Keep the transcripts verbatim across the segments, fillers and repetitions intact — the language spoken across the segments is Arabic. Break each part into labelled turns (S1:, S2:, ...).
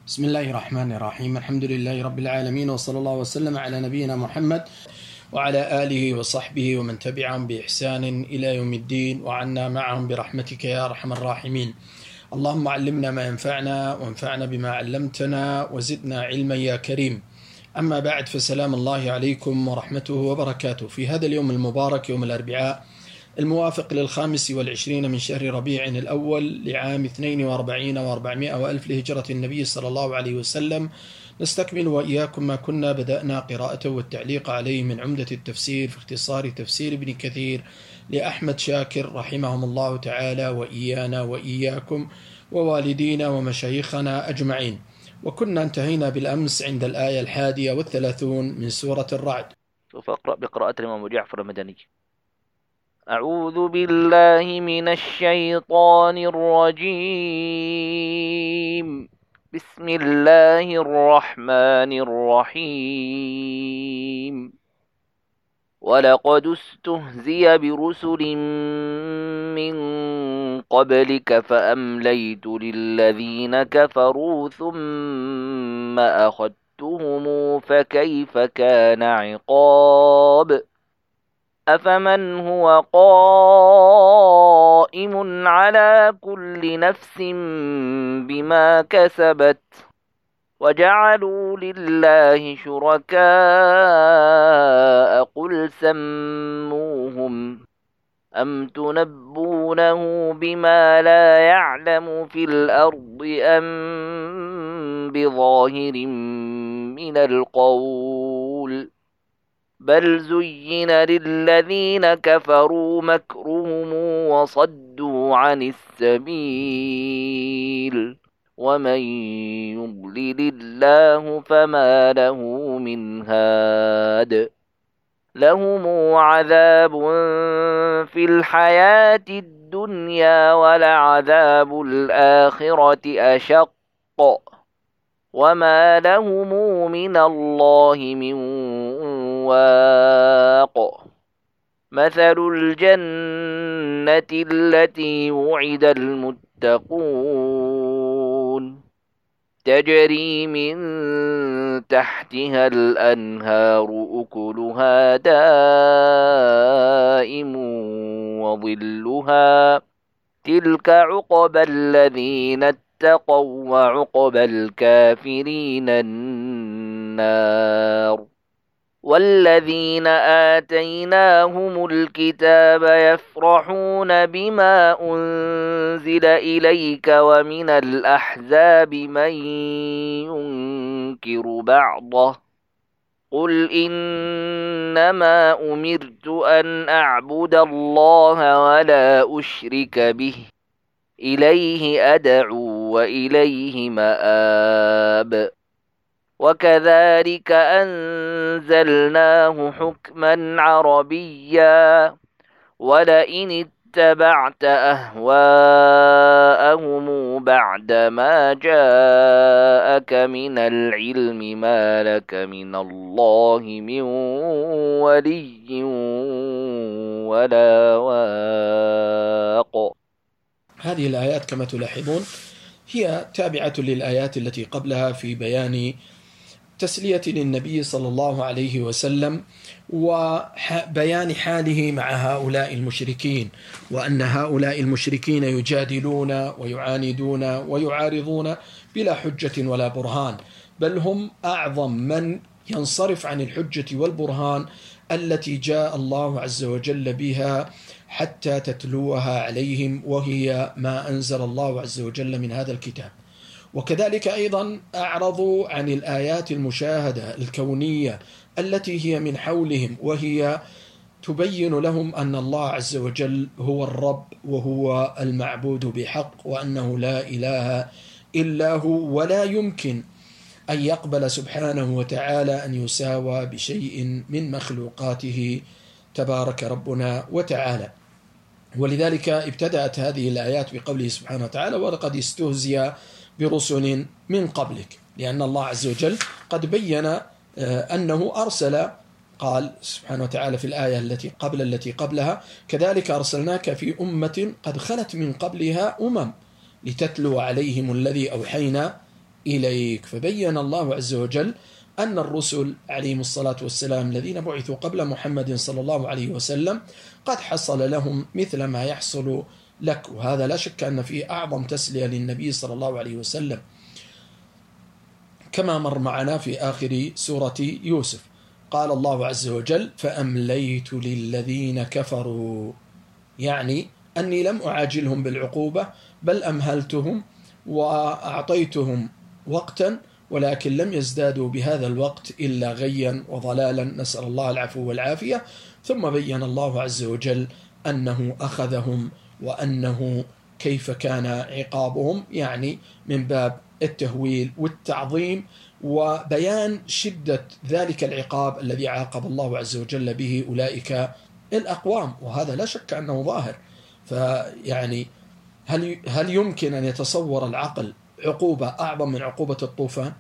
S1: بسم الله الرحمن الرحيم. الحمد لله رب العالمين، وصلى الله وسلم على نبينا محمد وعلى آله وصحبه ومن تبعهم بإحسان إلى يوم الدين، وعنا معهم برحمتك يا أرحم الراحمين. اللهم علمنا ما ينفعنا وانفعنا بما علمتنا وزدنا علما يا كريم. أما بعد، فسلام الله عليكم ورحمته وبركاته. في هذا اليوم المبارك، يوم الأربعاء الموافق للخامس والعشرين من شهر ربيع الأول لعام اثنين وأربعين وأربعمائة وألف لهجرة النبي صلى الله عليه وسلم، نستكمل وإياكم ما كنا بدأنا قراءته والتعليق عليه من عمدة التفسير في اختصار تفسير ابن كثير لأحمد شاكر رحمهم الله تعالى، وإيانا وإياكم ووالدينا ومشايخنا أجمعين. وكنا انتهينا بالأمس عند الآية الحادية والثلاثون من سورة الرعد.
S2: سوف أقرأ بقراءة الإمام جعفر المدني. أعوذ بالله من الشيطان الرجيم. بسم الله الرحمن الرحيم. ولقد استهزئ برسل من قبلك فأمليت للذين كفروا ثم أخذتهم فكيف كان عقاب. أفمن هو قائم على كل نفس بما كسبت وجعلوا لله شركاء قل سموهم أم تنبونه بما لا يعلم في الأرض أم بظاهر من القول بل زين للذين كفروا مكرهم وصدوا عن السبيل ومن يضلل الله فما له من هاد. لهم عذاب في الحياة الدنيا ولعذاب الآخرة أشق وما لهم من الله من واق. مثل الجنة التي وعد المتقون تجري من تحتها الأنهار أكلها دائم وظلها تلك عقبى الذين اتقوا وعقبى الكافرين النار. والذين آتيناهم الكتاب يفرحون بما أنزل إليك ومن الأحزاب من ينكر بعضه قل إنما أمرت أن أعبد الله ولا أشرك به إليه أدعو وإليه مآب. وكذلك أنزلناه حكما عربيا ولئن اتبعت أهواءهم بعدما جاءك من العلم ما لك من الله من ولي ولا واق.
S1: هذه الآيات كما تلاحظون هي تابعة للآيات التي قبلها في بيان تسلية للنبي صلى الله عليه وسلم وبيان حاله مع هؤلاء المشركين، وأن هؤلاء المشركين يجادلون ويعاندون ويعارضون بلا حجة ولا برهان، بل هم أعظم من ينصرف عن الحجة والبرهان التي جاء الله عز وجل بها حتى تتلوها عليهم، وهي ما أنزل الله عز وجل من هذا الكتاب. وكذلك أيضا أعرضوا عن الآيات المشاهدة الكونية التي هي من حولهم، وهي تبين لهم أن الله عز وجل هو الرب وهو المعبود بحق، وأنه لا إله إلا هو، ولا يمكن أن يقبل سبحانه وتعالى أن يساوى بشيء من مخلوقاته تبارك ربنا وتعالى. ولذلك ابتدأت هذه الآيات بقوله سبحانه وتعالى: ولقد استهزئ برسل من قبلك، لأن الله عز وجل قد بين أنه أرسل، قال سبحانه وتعالى في الآية التي قبل التي قبلها: كذلك أرسلناك في أمة قد خلت من قبلها أمم لتتلو عليهم الذي أوحينا إليك. فبين الله عز وجل أن الرسل عليهم الصلاة والسلام الذين بعثوا قبل محمد صلى الله عليه وسلم قد حصل لهم مثل ما يحصل لك، وهذا لا شك أن فيه أعظم تسلية للنبي صلى الله عليه وسلم، كما مر معنا في آخر سورة يوسف. قال الله عز وجل: فأمليت للذين كفروا، يعني أني لم أعاجلهم بالعقوبة بل أمهلتهم وأعطيتهم وقتا، ولكن لم يزدادوا بهذا الوقت إلا غيا وضلالا، نسأل الله العفو والعافية. ثم بين الله عز وجل أنه أخذهم وأنه كيف كان عقابهم، يعني من باب التهويل والتعظيم وبيان شدة ذلك العقاب الذي عاقب الله عز وجل به أولئك الأقوام، وهذا لا شك أنه ظاهر. فيعني هل هل يمكن أن يتصور العقل عقوبة أعظم من عقوبة الطوفان؟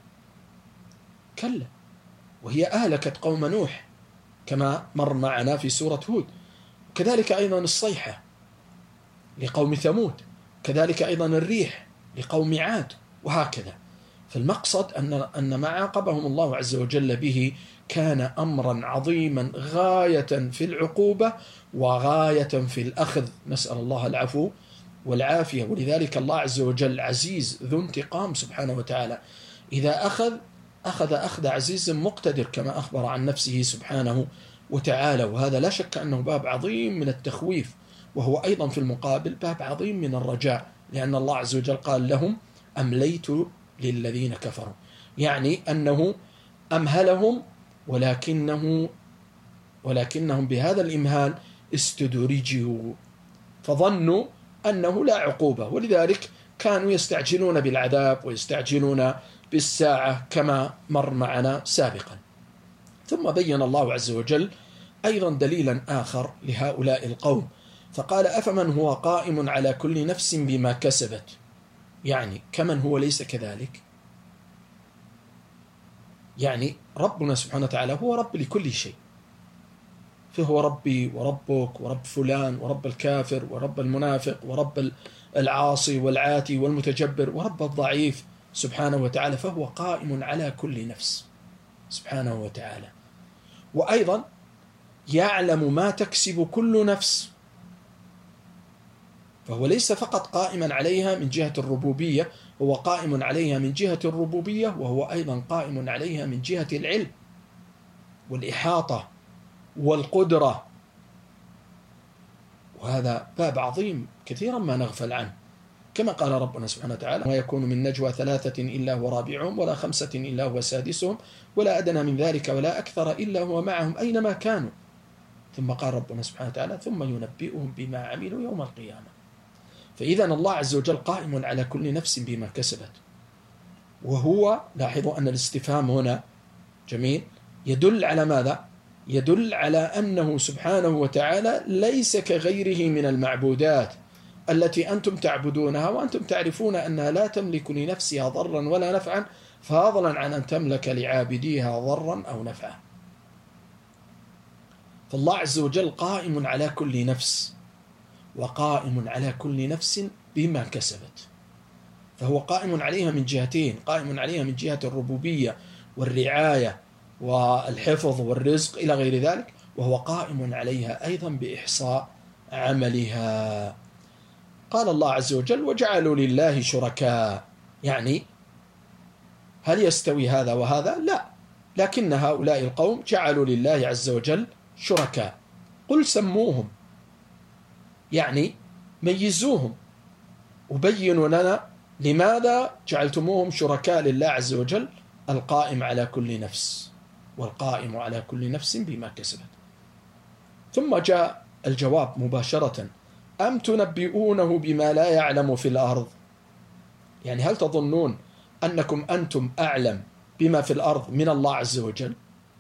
S1: كلا، وهي أهلكت قوم نوح كما مر معنا في سورة هود، كذلك أيضا الصيحة لقوم ثمود، كذلك أيضا الريح لقوم عاد، وهكذا. فالمقصد أن أن ما عاقبهم الله عز وجل به كان أمرا عظيما غاية في العقوبة وغاية في الأخذ، نسأل الله العفو والعافية. ولذلك الله عز وجل عزيز ذو انتقام سبحانه وتعالى، إذا أخذ أخذ أخذ عزيز مقتدر كما أخبر عن نفسه سبحانه وتعالى، وهذا لا شك أنه باب عظيم من التخويف، وهو أيضا في المقابل باب عظيم من الرجاء، لأن الله عز وجل قال لهم: أمليت للذين كفروا، يعني أنه أمهلهم ولكنه ولكنهم بهذا الإمهال استدرجوا فظنوا أنه لا عقوبة، ولذلك كانوا يستعجلون بالعذاب ويستعجلون بالساعة كما مر معنا سابقا. ثم بين الله عز وجل أيضا دليلا آخر لهؤلاء القوم، فقال: أفمن هو قائم على كل نفس بما كسبت، يعني كمن هو ليس كذلك. يعني ربنا سبحانه وتعالى هو رب لكل شيء، فهو ربي وربك ورب فلان ورب الكافر ورب المنافق ورب العاصي والعاتي والمتجبر ورب الضعيف سبحانه وتعالى، فهو قائم على كل نفس سبحانه وتعالى، وأيضا يعلم ما تكسب كل نفس، فهو ليس فقط قائما عليها من جهة الربوبية، هو قائم عليها من جهة الربوبية، وهو أيضا قائم عليها من جهة العلم والإحاطة والقدرة، وهذا باب عظيم كثيرا ما نغفل عنه، كما قال ربنا سبحانه وتعالى: ما يكون من نجوى ثلاثة إلا هو رابعهم ولا خمسة إلا هو سادسهم ولا أدنى من ذلك ولا أكثر إلا هو معهم أينما كانوا. ثم قال ربنا سبحانه وتعالى: ثم ينبئهم بما عملوا يوم القيامة. فإذا الله عز وجل قائم على كل نفس بما كسبت، وهو، لاحظوا أن الاستفهام هنا جميل، يدل على ماذا؟ يدل على أنه سبحانه وتعالى ليس كغيره من المعبودات التي أنتم تعبدونها وأنتم تعرفون أنها لا تملك لنفسها ضرا ولا نفعا، فضلا عن أن تملك لعابديها ضرا أو نفعا. فالله عز وجل قائم على كل نفس، وقائم على كل نفس بما كسبت، فهو قائم عليها من جهتين، قائم عليها من جهة الربوبية والرعاية والحفظ والرزق إلى غير ذلك، وهو قائم عليها أيضا بإحصاء عملها. قال الله عز وجل: وجعلوا لله شركاء، يعني هل يستوي هذا وهذا؟ لا، لكن هؤلاء القوم جعلوا لله عز وجل شركاء. قل سموهم، يعني ميزوهم وبينوا لنا لماذا جعلتموهم شركاء لله عز وجل القائم على كل نفس، والقائم على كل نفس بما كسبت. ثم جاء الجواب مباشرة: أم تنبئونه بما لا يعلم في الأرض، يعني هل تظنون أنكم أنتم أعلم بما في الأرض من الله عز وجل؟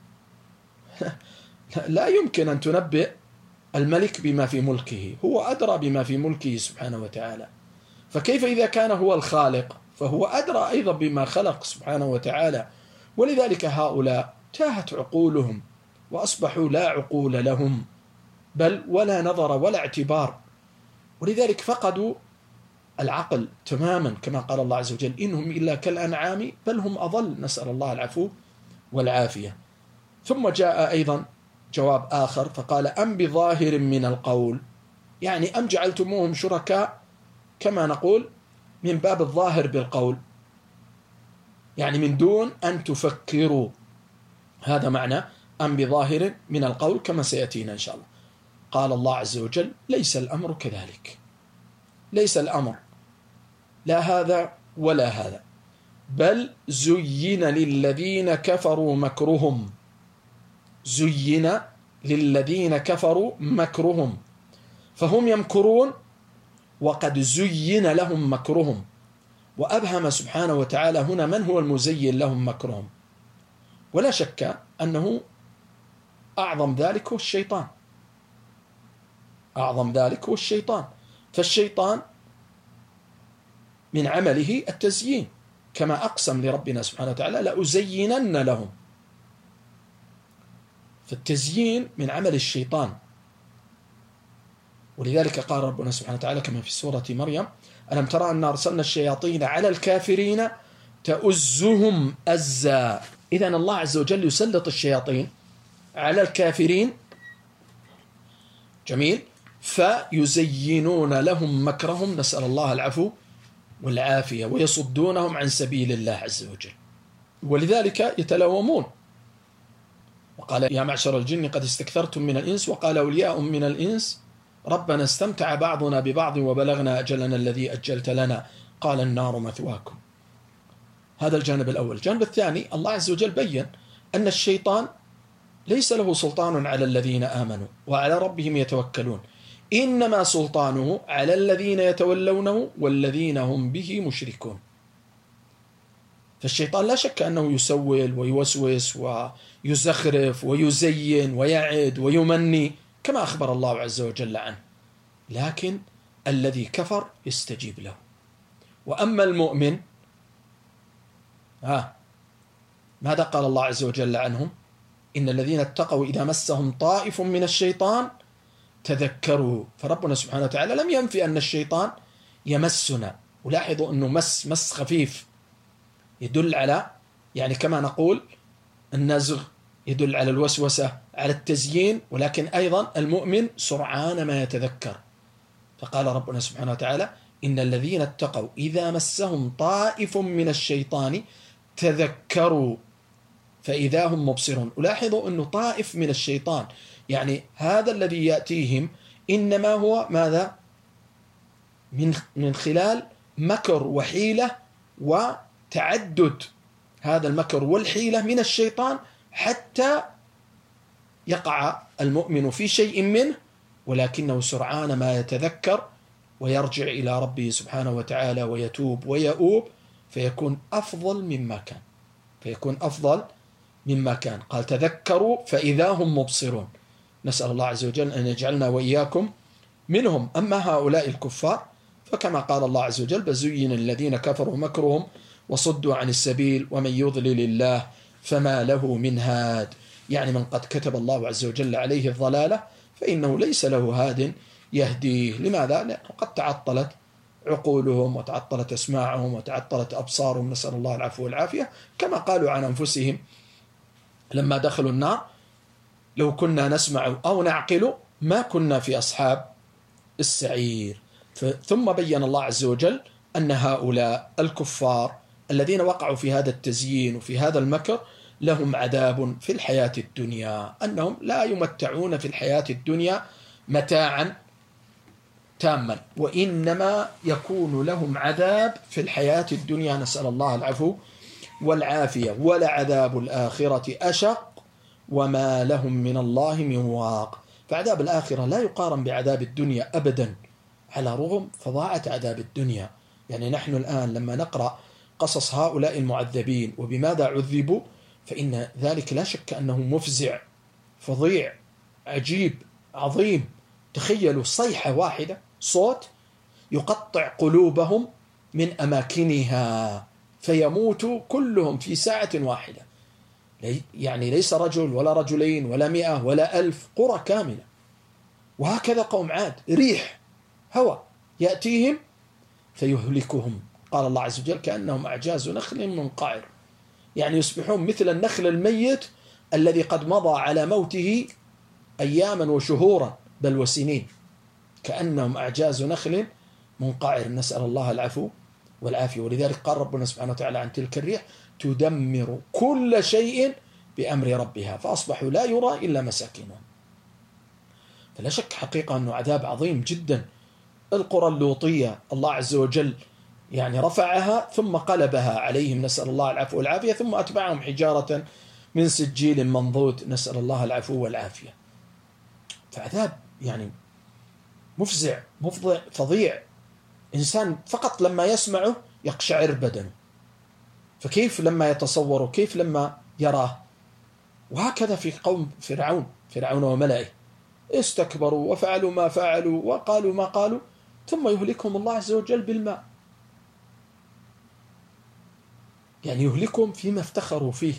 S1: لا يمكن أن تنبئ الملك بما في ملكه، هو أدرى بما في ملكه سبحانه وتعالى، فكيف إذا كان هو الخالق فهو أدرى أيضا بما خلق سبحانه وتعالى. ولذلك هؤلاء تاهت عقولهم وأصبحوا لا عقول لهم، بل ولا نظر ولا اعتبار، ولذلك فقدوا العقل تماما، كما قال الله عز وجل إنهم إلا كالأنعام بل هم أضل، نسأل الله العفو والعافية. ثم جاء أيضا جواب آخر فقال أم بظاهر من القول، يعني أم جعلتموهم شركاء كما نقول من باب الظاهر بالقول، يعني من دون أن تفكروا، هذا معنى أم بظاهر من القول كما سيأتينا إن شاء الله. قال الله عز وجل ليس الأمر كذلك، ليس الأمر لا هذا ولا هذا، بل زين للذين كفروا مكرهم، زين للذين كفروا مكرهم، فهم يمكرون وقد زين لهم مكرهم. وأبهم سبحانه وتعالى هنا من هو المزين لهم مكرهم، ولا شك أنه أعظم ذلك هو الشيطان، أعظم ذلك هو الشيطان. فالشيطان من عمله التزيين، كما أقسم لربنا سبحانه وتعالى لأزينن لهم، فالتزيين من عمل الشيطان. ولذلك قال ربنا سبحانه وتعالى كما في سورة مريم ألم ترى أن أرسلنا الشياطين على الكافرين تؤزهم أزا. إذن الله عز وجل يسلط الشياطين على الكافرين، جميل، فيزينون لهم مكرهم، نسأل الله العفو والعافية، ويصدونهم عن سبيل الله عز وجل. ولذلك يتلومون، وقال يا معشر الجن قد استكثرتم من الإنس، وقال أولياء من الإنس ربنا استمتع بعضنا ببعض وبلغنا أجلنا الذي أجلت لنا قال النار مثواكم. هذا الجانب الأول. الجانب الثاني الله عز وجل بيّن أن الشيطان ليس له سلطان على الذين آمنوا وعلى ربهم يتوكلون، إنما سلطانه على الذين يتولونه والذين هم به مشركون. فالشيطان لا شك أنه يسول ويوسوس ويزخرف ويزين ويعد ويمني كما أخبر الله عز وجل عنه، لكن الذي كفر يستجيب له. وأما المؤمن ها ماذا قال الله عز وجل عنهم؟ إن الذين اتقوا إذا مسهم طائف من الشيطان تذكروا. فربنا سبحانه وتعالى لم ينفي أن الشيطان يمسنا، ولاحظوا أنه مس مس خفيف يدل على، يعني كما نقول النزغ يدل على الوسوسة على التزيين، ولكن أيضا المؤمن سرعان ما يتذكر. فقال ربنا سبحانه وتعالى إن الذين اتقوا إذا مسهم طائف من الشيطان تذكروا فإذا هم مبصرون. ولاحظوا أنه طائف من الشيطان، يعني هذا الذي يأتيهم إنما هو ماذا؟ من من خلال مكر وحيلة وتعدد هذا المكر والحيلة من الشيطان حتى يقع المؤمن في شيء منه، ولكنه سرعان ما يتذكر ويرجع إلى ربه سبحانه وتعالى ويتوب ويؤوب فيكون أفضل مما كان، فيكون أفضل مما كان. قال تذكروا فإذا هم مبصرون. نسأل الله عز وجل أن يجعلنا وإياكم منهم. أما هؤلاء الكفار فكما قال الله عز وجل بزين الذين كفروا مكرهم وصدوا عن السبيل ومن يضلل الله فما له من هاد، يعني من قد كتب الله عز وجل عليه الضلالة فإنه ليس له هاد يهديه. لماذا؟ لأنه قد تعطلت عقولهم وتعطلت أسماعهم وتعطلت أبصارهم، نسأل الله العفو والعافية، كما قالوا عن أنفسهم لما دخلوا النار لو كنا نسمع أو نعقل ما كنا في أصحاب السعير. ثم بين الله عز وجل أن هؤلاء الكفار الذين وقعوا في هذا التزيين وفي هذا المكر لهم عذاب في الحياة الدنيا، أنهم لا يمتعون في الحياة الدنيا متاعا تاما، وإنما يكون لهم عذاب في الحياة الدنيا، نسأل الله العفو والعافية. ولعذاب الآخرة أشق وما لهم من الله من واق. فعذاب الآخرة لا يقارن بعذاب الدنيا أبدا، على رغم فظاعة عذاب الدنيا. يعني نحن الآن لما نقرأ قصص هؤلاء المعذبين وبماذا عذبوا فإن ذلك لا شك أنه مفزع فظيع عجيب عظيم. تخيلوا صيحة واحدة، صوت يقطع قلوبهم من أماكنها فيموتوا كلهم في ساعة واحدة، يعني ليس رجل ولا رجلين ولا مئة ولا ألف، قرى كاملة. وهكذا قوم عاد، ريح هواء يأتيهم فيهلكهم. قال الله عز وجل كأنهم أعجاز نخل منقعر، يعني يصبحون مثل النخل الميت الذي قد مضى على موته أياما وشهورا بل وسنين، كأنهم أعجاز نخل منقعر. نسأل الله العفو والعافية. ولذلك قال ربنا سبحانه وتعالى عن تلك الريح تدمر كل شيء بأمر ربها فأصبحوا لا يرى إلا مساكنهم. فلا شك حقيقة أنه عذاب عظيم جدا. القرى اللوطية الله عز وجل يعني رفعها ثم قلبها عليهم، نسأل الله العفو والعافية، ثم أتبعهم حجارة من سجيل منضود، نسأل الله العفو والعافية. فعذاب يعني مفزع مفضع فظيع، إنسان فقط لما يسمعه يقشعر بدنه، فكيف لما يتصوره، كيف لما يراه. وهكذا في قوم فرعون فرعون وملئه، استكبروا وفعلوا ما فعلوا وقالوا ما قالوا، ثم يهلكهم الله عز وجل بالماء، يعني يهلكهم فيما افتخروا فيه.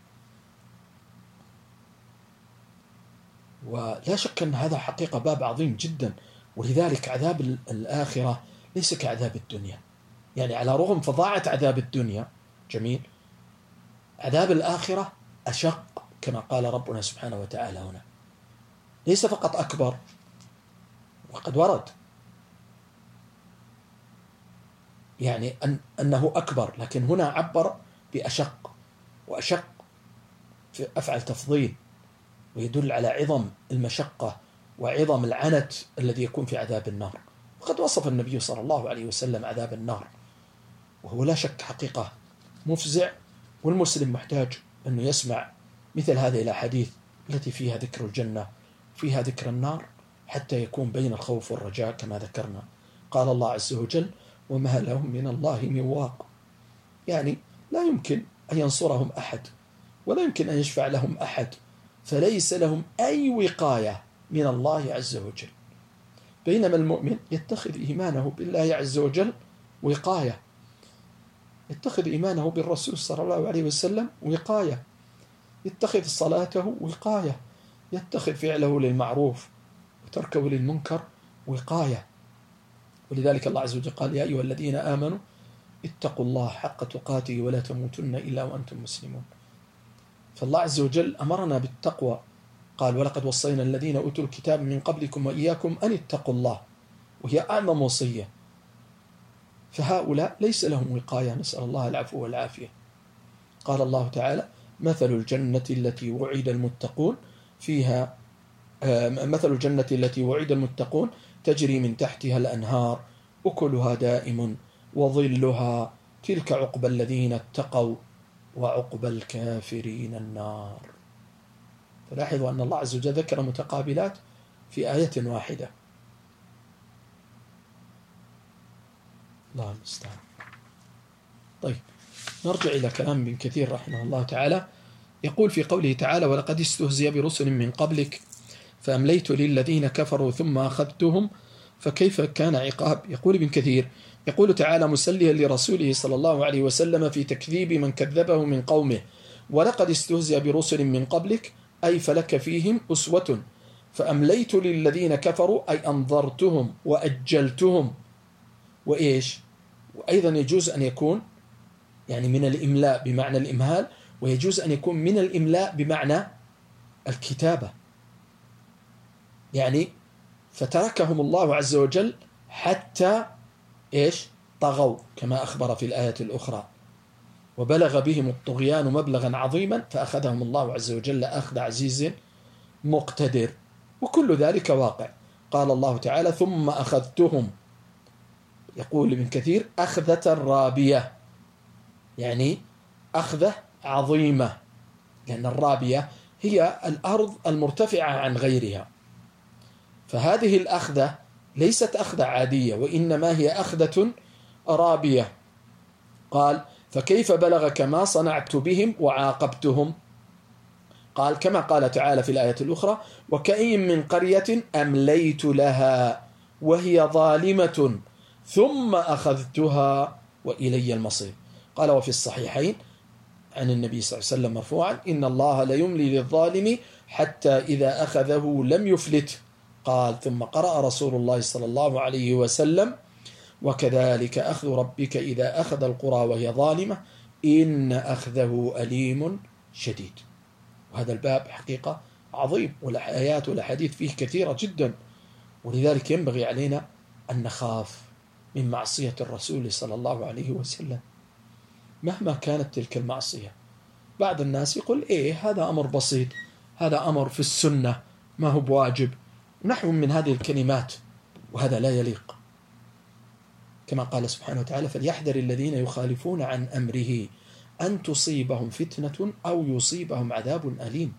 S1: ولا شك أن هذا حقيقة باب عظيم جدا. ولذلك عذاب الآخرة ليس كعذاب الدنيا، يعني على رغم فظاعة عذاب الدنيا جميل، عذاب الآخرة أشق كما قال ربنا سبحانه وتعالى هنا، ليس فقط أكبر وقد ورد يعني أن أنه أكبر، لكن هنا عبر بأشق، وأشق في أفعل تفضيل، ويدل على عظم المشقة وعظم العنت الذي يكون في عذاب النار. وقد وصف النبي صلى الله عليه وسلم عذاب النار، وهو لا شك حقيقة مفزع. والمسلم محتاج أنه يسمع مثل هذه الأحاديث التي فيها ذكر الجنة فيها ذكر النار، حتى يكون بين الخوف والرجاء كما ذكرنا. قال الله عز وجل وما لهم من الله من واق، يعني لا يمكن أن ينصرهم أحد ولا يمكن أن يشفع لهم أحد، فليس لهم أي وقاية من الله عز وجل. بينما المؤمن يتخذ إيمانه بالله عز وجل وقاية، يتخذ إيمانه بالرسول صلى الله عليه وسلم وقاية، يتخذ صلاته وقاية، يتخذ فعله للمعروف وتركه للمنكر وقاية. ولذلك الله عز وجل قال يا أيها الذين آمنوا اتقوا الله حق تقاته ولا تموتن إلا وأنتم مسلمون. فالله عز وجل أمرنا بالتقوى، قال ولقد وصينا الذين أوتوا الكتاب من قبلكم وإياكم أن اتقوا الله، وهي أعظم وصية. فهؤلاء ليس لهم وقاية، نسأل الله العفو والعافية. قال الله تعالى مثل الجنة التي وعد المتقون فيها مثل الجنة التي وعد المتقون تجري من تحتها الأنهار أكلها دائم وظلها تلك عقبى الذين اتقوا وعقبى الكافرين النار. فلاحظوا أن الله عز وجل ذكر متقابلات في آية واحدة. الله المستعان. طيب نرجع إلى كلام ابن كثير رحمه الله تعالى، يقول في قوله تعالى ولقد استهزئ برسل من قبلك فأمليت للذين كفروا ثم أخذتهم فكيف كان عقاب. يقول ابن كثير يقول تعالى مسليا لرسوله صلى الله عليه وسلم في تكذيب من كذبه من قومه ولقد استهزئ برسل من قبلك أي فلك فيهم أسوة، فأمليت للذين كفروا أي أنظرتهم وأجلتهم. وإيش؟ وأيضا يجوز أن يكون يعني من الإملاء بمعنى الإمهال، ويجوز أن يكون من الإملاء بمعنى الكتابة، يعني فتركهم الله عز وجل حتى إيش؟ طغوا كما أخبر في الآية الأخرى وبلغ بهم الطغيان مبلغا عظيما فأخذهم الله عز وجل أخذ عزيز مقتدر، وكل ذلك واقع. قال الله تعالى ثم أخذتهم، يقول ابن كثير أخذة رابية، يعني أخذة عظيمة، لأن الرابية هي الأرض المرتفعة عن غيرها، فهذه الأخذة ليست أخذة عادية وإنما هي أخذة رابية. قال فكيف بلغ كما صنعت بهم وعاقبتهم. قال كما قال تعالى في الآية الأخرى وكأين من قرية أمليت لها وهي ظالمة ثم أخذتها وإلي المصير. قال وفي الصحيحين عن النبي صلى الله عليه وسلم مرفوعا إن الله لا يملي للظالم حتى إذا أخذه لم يفلت. قال ثم قرأ رسول الله صلى الله عليه وسلم وكذلك أخذ ربك إذا أخذ القرى وهي ظالمة إن أخذه أليم شديد. وهذا الباب حقيقة عظيم، والآيات والأحاديث فيه كثيرة جدا، ولذلك ينبغي علينا أن نخاف من معصية الرسول صلى الله عليه وسلم مهما كانت تلك المعصية. بعض الناس يقول إيه هذا أمر بسيط، هذا أمر في السنة ما هو بواجب، نحو من هذه الكلمات، وهذا لا يليق. كما قال سبحانه وتعالى فليحذر الذين يخالفون عن أمره أن تصيبهم فتنة أو يصيبهم عذاب أليم.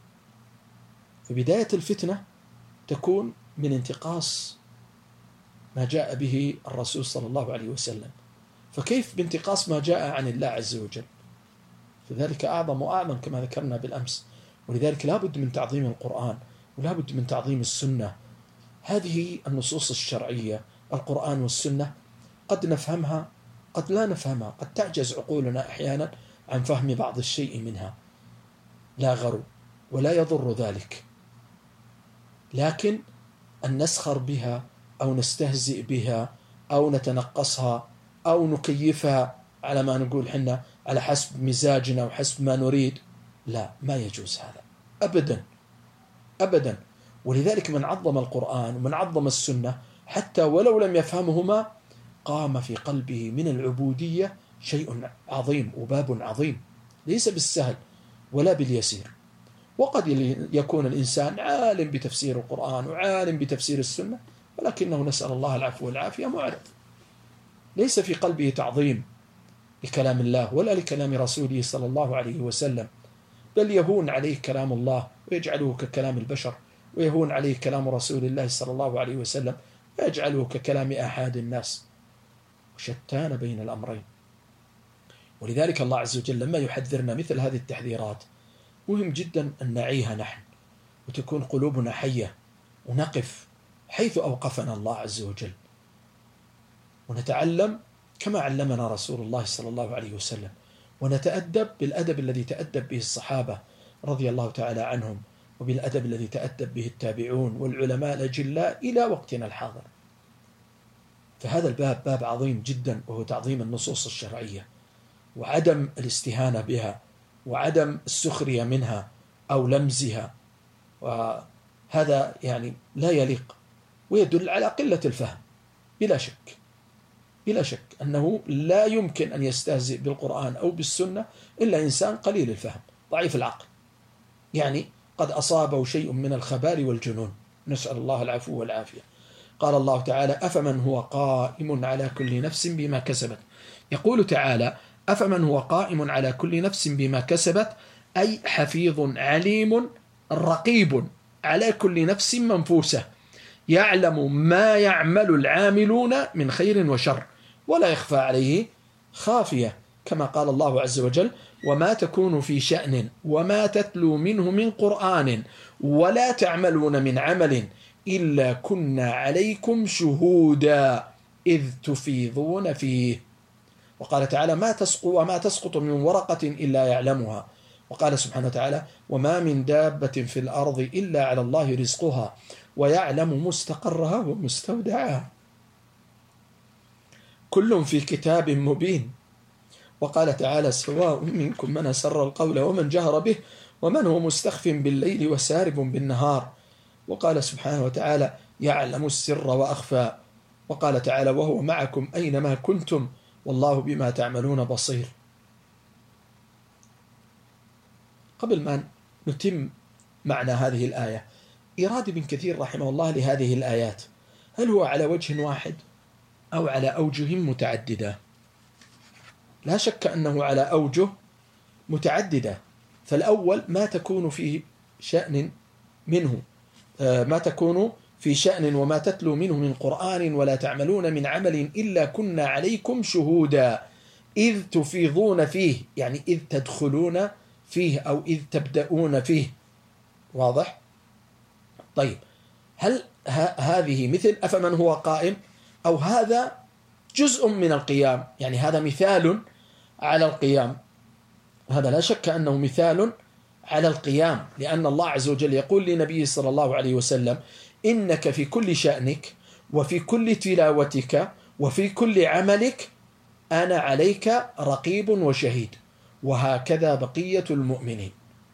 S1: فبداية الفتنة تكون من انتقاص ما جاء به الرسول صلى الله عليه وسلم، فكيف بانتقاص ما جاء عن الله عز وجل؟ فذلك أعظم وأعظم كما ذكرنا بالأمس. ولذلك لا بد من تعظيم القرآن، ولا بد من تعظيم السنة. هذه النصوص الشرعية القرآن والسنة قد نفهمها قد لا نفهمها، قد تعجز عقولنا أحيانا عن فهم بعض الشيء منها، لا غرو ولا يضر ذلك، لكن أن نسخر بها أو نستهزئ بها أو نتنقصها أو نكيفها على ما نقول حنا على حسب مزاجنا وحسب ما نريد، لا، ما يجوز هذا أبدا أبدا. ولذلك من عظم القرآن ومن عظم السنة حتى ولو لم يفهمهما قام في قلبه من العبودية شيء عظيم وباب عظيم ليس بالسهل ولا باليسير. وقد يكون الإنسان عالم بتفسير القرآن وعالم بتفسير السنة، ولكنه نسأل الله العفو والعافية معرض، ليس في قلبه تعظيم لكلام الله ولا لكلام رسوله صلى الله عليه وسلم، بل يهون عليه كلام الله ويجعله ككلام البشر، ويهون عليه كلام رسول الله صلى الله عليه وسلم ويجعله ككلام أحد الناس، وشتان بين الأمرين. ولذلك الله عز وجل لما يحذرنا مثل هذه التحذيرات مهم جدا أن نعيها نحن، وتكون قلوبنا حية، ونقف حيث أوقفنا الله عز وجل، ونتعلم كما علمنا رسول الله صلى الله عليه وسلم، ونتأدب بالأدب الذي تأدب به الصحابة رضي الله تعالى عنهم، وبالأدب الذي تأدب به التابعون والعلماء الأجلاء إلى وقتنا الحاضر. فهذا الباب باب عظيم جدا، وهو تعظيم النصوص الشرعية وعدم الاستهانة بها وعدم السخرية منها أو لمزها، وهذا يعني لا يليق ويدل على قلة الفهم بلا شك. بلا شك أنه لا يمكن أن يستهزئ بالقرآن أو بالسنة إلا إنسان قليل الفهم ضعيف العقل، يعني قد أصابه شيء من الخبال والجنون، نسأل الله العفو والعافية. قال الله تعالى أفمن هو قائم على كل نفس بما كسبت، يقول تعالى أفمن هو قائم على كل نفس بما كسبت، أي حفيظ عليم رقيب على كل نفس منفوسة، يعلم ما يعمل العاملون من خير وشر ولا يخفى عليه خافية، كما قال الله عز وجل وما تكون في شأن وما تتلو منه من قرآن ولا تعملون من عمل إلا كنا عليكم شهودا إذ تفيضون فيه. وقال تعالى ما تسقط وما تسقط من ورقة إلا يعلمها. وقال سبحانه وتعالى وما من دابة في الأرض إلا على الله رزقها ويعلم مستقرها ومستودعها كل في كتاب مبين. وقال تعالى سواء منكم من أسر القول ومن جهر به ومن هو مستخف بالليل وسارب بالنهار. وقال سبحانه وتعالى يعلم السر وأخفى. وقال تعالى وهو معكم أينما كنتم والله بما تعملون بصير. قبل ما نتم معنى هذه الآية، إيراد ابن كثير رحمه الله لهذه الآيات هل هو على وجه واحد أو على أوجه متعددة؟ لا شك أنه على أوجه متعددة. فالأول ما تكون في شأن منه ما تكون في شأن وما تتلو منه من قرآن ولا تعملون من عمل إلا كنا عليكم شهودا إذ تفيضون فيه، يعني إذ تدخلون فيه أو إذ تبدأون فيه. واضح؟ طيب هل هذه مثل أفمن هو قائم، أو هذا جزء من القيام، يعني هذا مثال على القيام؟ هذا لا شك أنه مثال على القيام، لأن الله عز وجل يقول لنبيه صلى الله عليه وسلم إنك في كل شأنك وفي كل تلاوتك وفي كل عملك أنا عليك رقيب وشهيد، وهكذا بقية المؤمنين.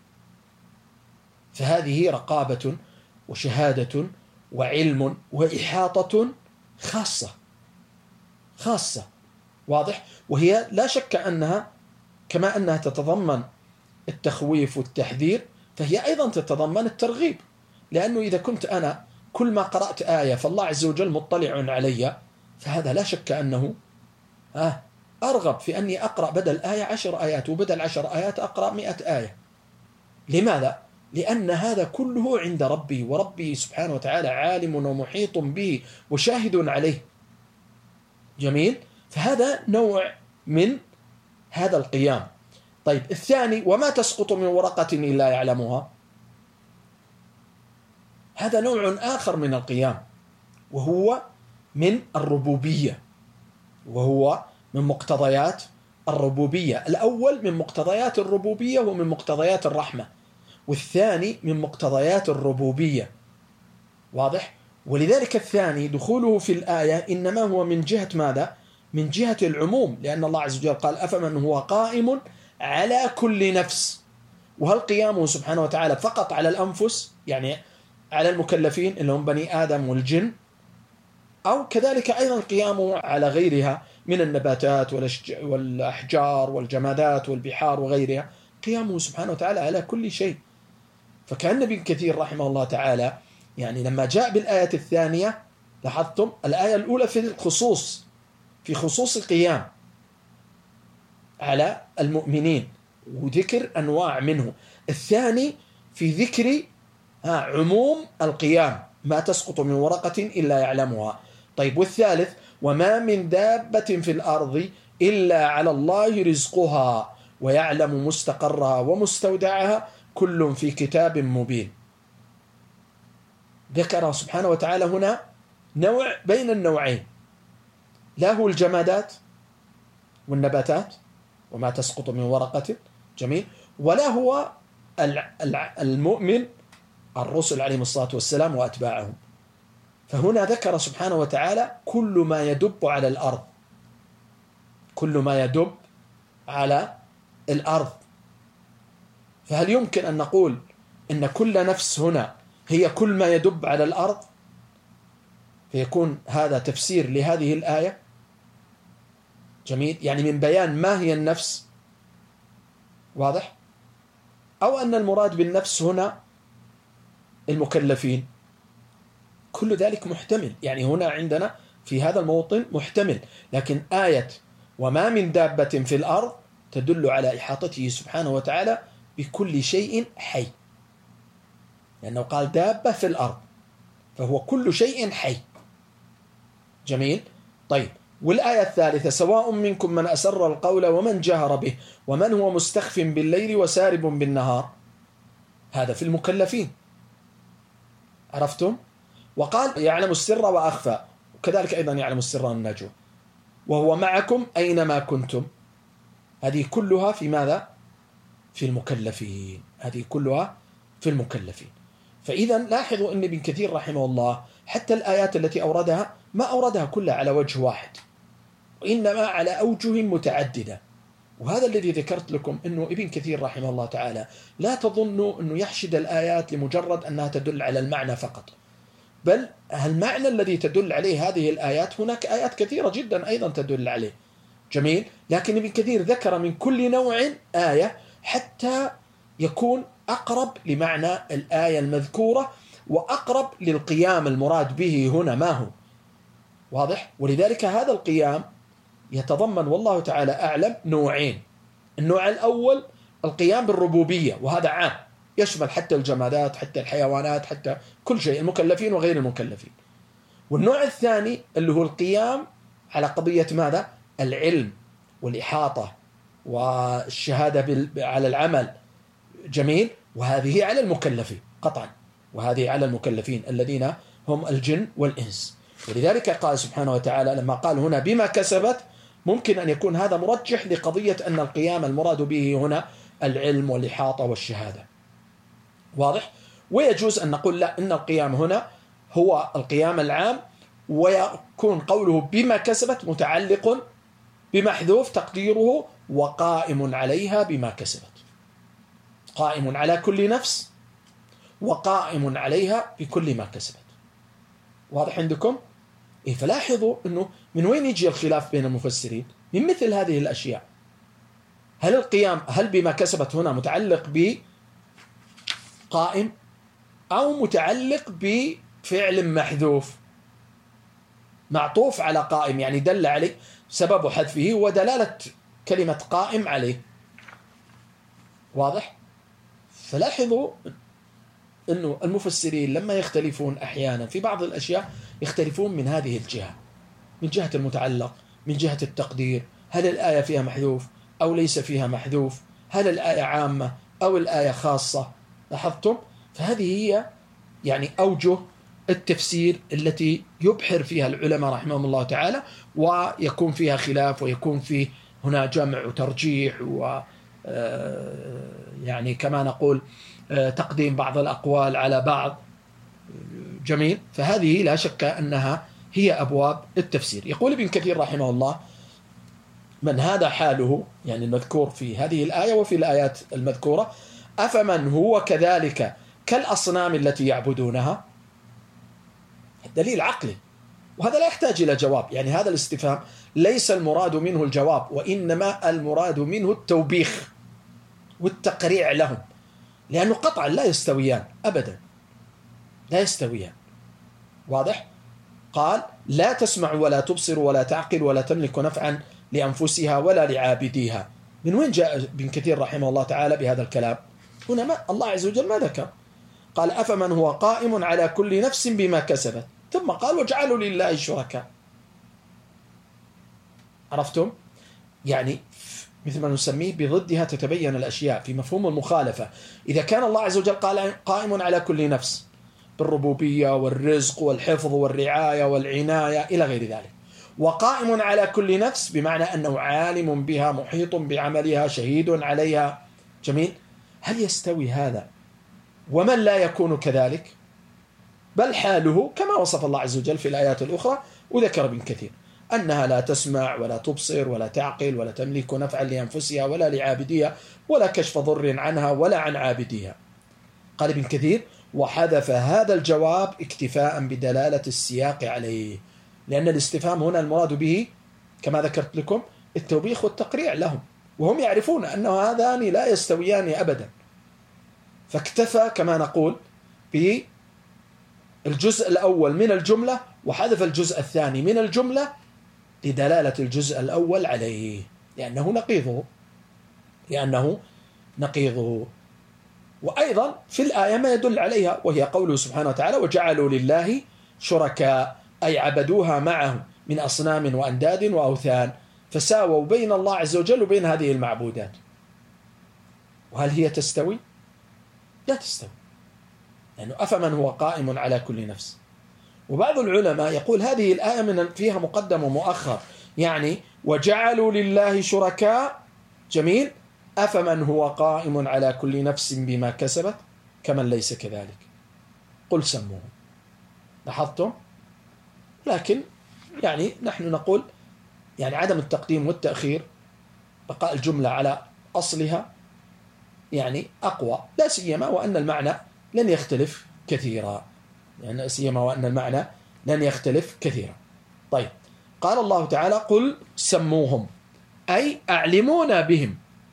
S1: فهذه رقابة وشهادة وعلم وإحاطة خاصة خاصة واضح. وهي لا شك أنها كما أنها تتضمن التخويف والتحذير، فهي أيضا تتضمن الترغيب، لأنه إذا كنت أنا كل ما قرأت آية فالله عز وجل مطلع علي، فهذا لا شك أنه آه أرغب في أني أقرأ بدل آية عشر آيات، وبدل عشر آيات أقرأ مئة آية. لماذا؟ لأن هذا كله عند ربي، وربي سبحانه وتعالى عالم ومحيط به وشاهد عليه. جميل. فهذا نوع من هذا القيام. طيب الثاني، وما تسقط من ورقة إلا يعلمها، هذا نوع آخر من القيام، وهو من الربوبية، وهو من مقتضيات الربوبية. الأول من مقتضيات الربوبية ومن مقتضيات الرحمة، والثاني من مقتضيات الربوبية. واضح؟ ولذلك الثاني دخوله في الآية إنما هو من جهة ماذا؟ من جهة العموم، لأن الله عز وجل قال أفمن هو قائم على كل نفس. وهل قيامه سبحانه وتعالى فقط على الأنفس، يعني على المكلفين اللي هم بني آدم والجن، أو كذلك أيضا قيامه على غيرها من النباتات والأحجار والجمادات والبحار وغيرها؟ قيامه سبحانه وتعالى على كل شيء. فكأن ابن كثير رحمه الله تعالى يعني لما جاء بالآية الثانية، لاحظتم الآية الأولى في الخصوص، في خصوص القيام على المؤمنين وذكر أنواع منه، الثاني في ذكر عموم القيام، ما تسقط من ورقة إلا يعلمها. طيب والثالث، وما من دابة في الأرض إلا على الله رزقها ويعلم مستقرها ومستودعها كل في كتاب مبين. ذكر سبحانه وتعالى هنا نوع بين النوعين، لا هو الجمادات والنباتات وما تسقط من ورقة، جميل، ولا هو المؤمن الرسل عليهم الصلاة والسلام وأتباعهم. فهنا ذكر سبحانه وتعالى كل ما يدب على الأرض، كل ما يدب على الأرض. فهل يمكن أن نقول إن كل نفس هنا هي كل ما يدب على الأرض، فيكون هذا تفسير لهذه الآية؟ جميل، يعني من بيان ما هي النفس، واضح؟ أو أن المراد بالنفس هنا المكلفين، كل ذلك محتمل. يعني هنا عندنا في هذا الموطن محتمل، لكن آية وما من دابة في الأرض تدل على إحاطته سبحانه وتعالى بكل شيء حي، لأنه قال دابة في الأرض، فهو كل شيء حي. جميل. طيب والآية الثالثة، سواء منكم من أسر القول ومن جهر به ومن هو مستخف بالليل وسارب بالنهار، هذا في المكلفين، عرفتم؟ وقال يعلم السر وأخفى، وكذلك أيضا يعلم السر والنجوى، وهو معكم أينما كنتم، هذه كلها في ماذا؟ في المكلفين، هذه كلها في المكلفين. فإذا لاحظوا أن ابن كثير رحمه الله حتى الآيات التي أوردها ما أوردها كلها على وجه واحد، وإنما على أوجه متعددة. وهذا الذي ذكرت لكم، أنه ابن كثير رحمه الله تعالى لا تظنوا أنه يحشد الآيات لمجرد أنها تدل على المعنى فقط، بل المعنى الذي تدل عليه هذه الآيات هناك آيات كثيرة جدا أيضا تدل عليه. جميل. لكن ابن كثير ذكر من كل نوع آية حتى يكون أقرب لمعنى الآية المذكورة وأقرب للقيام المراد به هنا ما هو، واضح؟ ولذلك هذا القيام يتضمن والله تعالى أعلم نوعين. النوع الأول القيام بالربوبية، وهذا عام يشمل حتى الجمادات حتى الحيوانات حتى كل شيء، المكلفين وغير المكلفين. والنوع الثاني اللي هو القيام على قضية ماذا؟ العلم والإحاطة والشهادة على العمل. جميل. وهذه على المكلفين قطعا، وهذه على المكلفين الذين هم الجن والإنس. ولذلك قال سبحانه وتعالى لما قال هنا بما كسبت، ممكن أن يكون هذا مرجح لقضية أن القيام المراد به هنا العلم والإحاطة والشهادة، واضح؟ ويجوز أن نقول لا، إن القيام هنا هو القيام العام، ويكون قوله بما كسبت متعلق بمحذوف تقديره وقائم عليها بما كسبت، قائم على كل نفس وقائم عليها بكل ما كسبت. واضح عندكم؟ إيه، فلاحظوا أنه من وين يجي الخلاف بين المفسرين؟ من مثل هذه الأشياء. هل القيام هل بما كسبت هنا متعلق بقائم أو متعلق بفعل محذوف معطوف على قائم، يعني دل عليه سبب حذفه ودلالة كلمة قائم عليه. واضح؟ فلاحظوا أنه المفسرين لما يختلفون أحيانا في بعض الأشياء يختلفون من هذه الجهة، من جهة المتعلق، من جهة التقدير، هل الآية فيها محذوف أو ليس فيها محذوف، هل الآية عامة أو الآية خاصة. لاحظتم؟ فهذه هي يعني أوجه التفسير التي يبحر فيها العلماء رحمهم الله تعالى، ويكون فيها خلاف ويكون فيه هنا جمع وترجيح و يعني كما نقول تقديم بعض الأقوال على بعض. جميل. فهذه لا شك أنها هي أبواب التفسير. يقول ابن كثير رحمه الله: من هذا حاله، يعني المذكور في هذه الآية وفي الآيات المذكورة، أفمن هو كذلك كالأصنام التي يعبدونها. دليل عقلي، وهذا لا يحتاج إلى جواب. يعني هذا الاستفهام ليس المراد منه الجواب، وإنما المراد منه التوبيخ والتقريع لهم، لأنه قطعا لا يستويان أبدا، لا يستويان. واضح؟ قال: لا تسمع ولا تبصر ولا تعقل ولا تملك نفعا لأنفسها ولا لعابديها. من وين جاء ابن كثير رحمه الله تعالى بهذا الكلام؟ هنا ما الله عز وجل ما ذكر. قال: أفمن هو قائم على كل نفس بما كسبت، ثم قال: وجعلوا لله شركاء. عرفتم؟ يعني مثل ما نسميه بضدها تتبين الأشياء في مفهوم المخالفة. إذا كان الله عز وجل قال قائم على كل نفس بالربوبية والرزق والحفظ والرعاية والعناية إلى غير ذلك، وقائم على كل نفس بمعنى أنه عالم بها محيط بعملها شهيد عليها. جميل. هل يستوي هذا ومن لا يكون كذلك؟ بل حاله كما وصف الله عز وجل في الآيات الأخرى، وذكر ابن كثير أنها لا تسمع ولا تبصر ولا تعقل ولا تملك نفعا لأنفسها ولا لعابديها ولا كشف ضر عنها ولا عن عابديها. قال ابن كثير: وحذف هذا الجواب اكتفاء بدلالة السياق عليه، لأن الاستفهام هنا المراد به كما ذكرت لكم التوبيخ والتقريع لهم، وهم يعرفون أن هذان لا يستويان أبدا، فاكتفى كما نقول بالجزء الأول من الجملة وحذف الجزء الثاني من الجملة لدلالة الجزء الأول عليه، لأنه نقيضه لأنه نقيضه. وأيضا في الآية ما يدل عليها، وهي قوله سبحانه وتعالى: وجعلوا لله شركاء، أي عبدوها معه من أصنام وأنداد وأوثان، فساووا بين الله عز وجل وبين هذه المعبودات. وهل هي تستوي؟ لا تستوي، لأنه يعني أفمن هو قائم على كل نفس. وبعض العلماء يقول هذه الآية من فيها مقدم ومؤخر، يعني وجعلوا لله شركاء. جميل. أفمن هو قائم على كل نفس بما كسبت كمن ليس كذلك، قل سموه. لاحظتم؟ لكن يعني نحن نقول يعني عدم التقديم والتأخير، بقاء الجملة على أصلها يعني أقوى، لا سيما وأن المعنى لن يختلف كثيرا، يعني لا سيما وأن المعنى لن يختلف كثيرا. طيب، قال الله تعالى: قل سموهم، أي أعلمونا بهم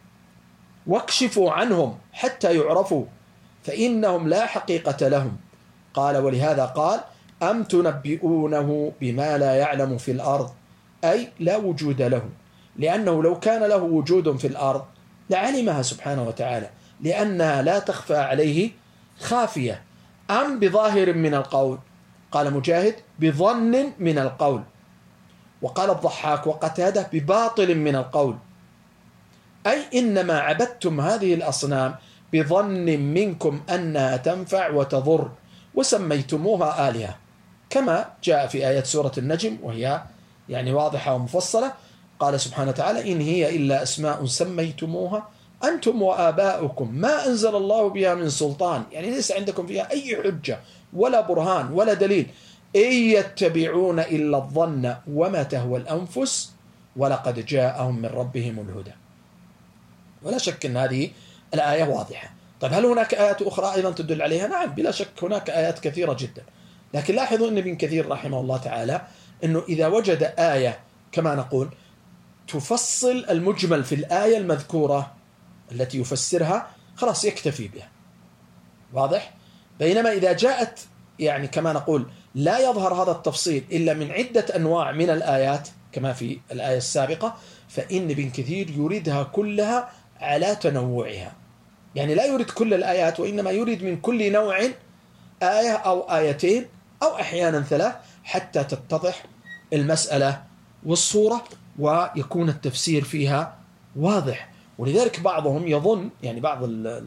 S1: واكشفوا عنهم حتى يعرفوا فإنهم لا حقيقة لهم. قال: ولهذا قال: أم تنبئونه بما لا يعلم في الأرض، أي لا وجود له، لأنه لو كان له وجود في الأرض لعلمها سبحانه وتعالى، لأنها لا تخفى عليه خافية. أم بظاهر من القول، قال مجاهد: بظن من القول، وقال الضحاك وقتادة: بباطل من القول، أي إنما عبدتم هذه الأصنام بظن منكم أنها تنفع وتضر وسميتموها آلهة، كما جاء في آية سورة النجم وهي يعني واضحة ومفصلة. قال سبحانه وتعالى: إن هي إلا أسماء سميتموها أنتم وآباؤكم ما أنزل الله بها من سلطان، يعني ليس عندكم فيها أي حجة ولا برهان ولا دليل، إن يتبعون إلا الظن وما تهوى الأنفس ولقد جاءهم من ربهم الهدى. ولا شك أن هذه الآية واضحة. طيب هل هناك آيات أخرى أيضا تدل عليها؟ نعم بلا شك هناك آيات كثيرة جدا، لكن لاحظوا أن ابن كثير رحمه الله تعالى أنه إذا وجد آية كما نقول تفصل المجمل في الآية المذكورة التي يفسرها خلاص يكتفي بها، واضح؟ بينما إذا جاءت يعني كما نقول لا يظهر هذا التفصيل إلا من عدة أنواع من الآيات كما في الآية السابقة، فإن ابن كثير يريدها كلها على تنوعها، يعني لا يريد كل الآيات وإنما يريد من كل نوع آية أو آيتين أو أحيانا ثلاث حتى تتضح المسألة والصورة ويكون التفسير فيها واضح. ولذلك بعضهم يظن، يعني بعض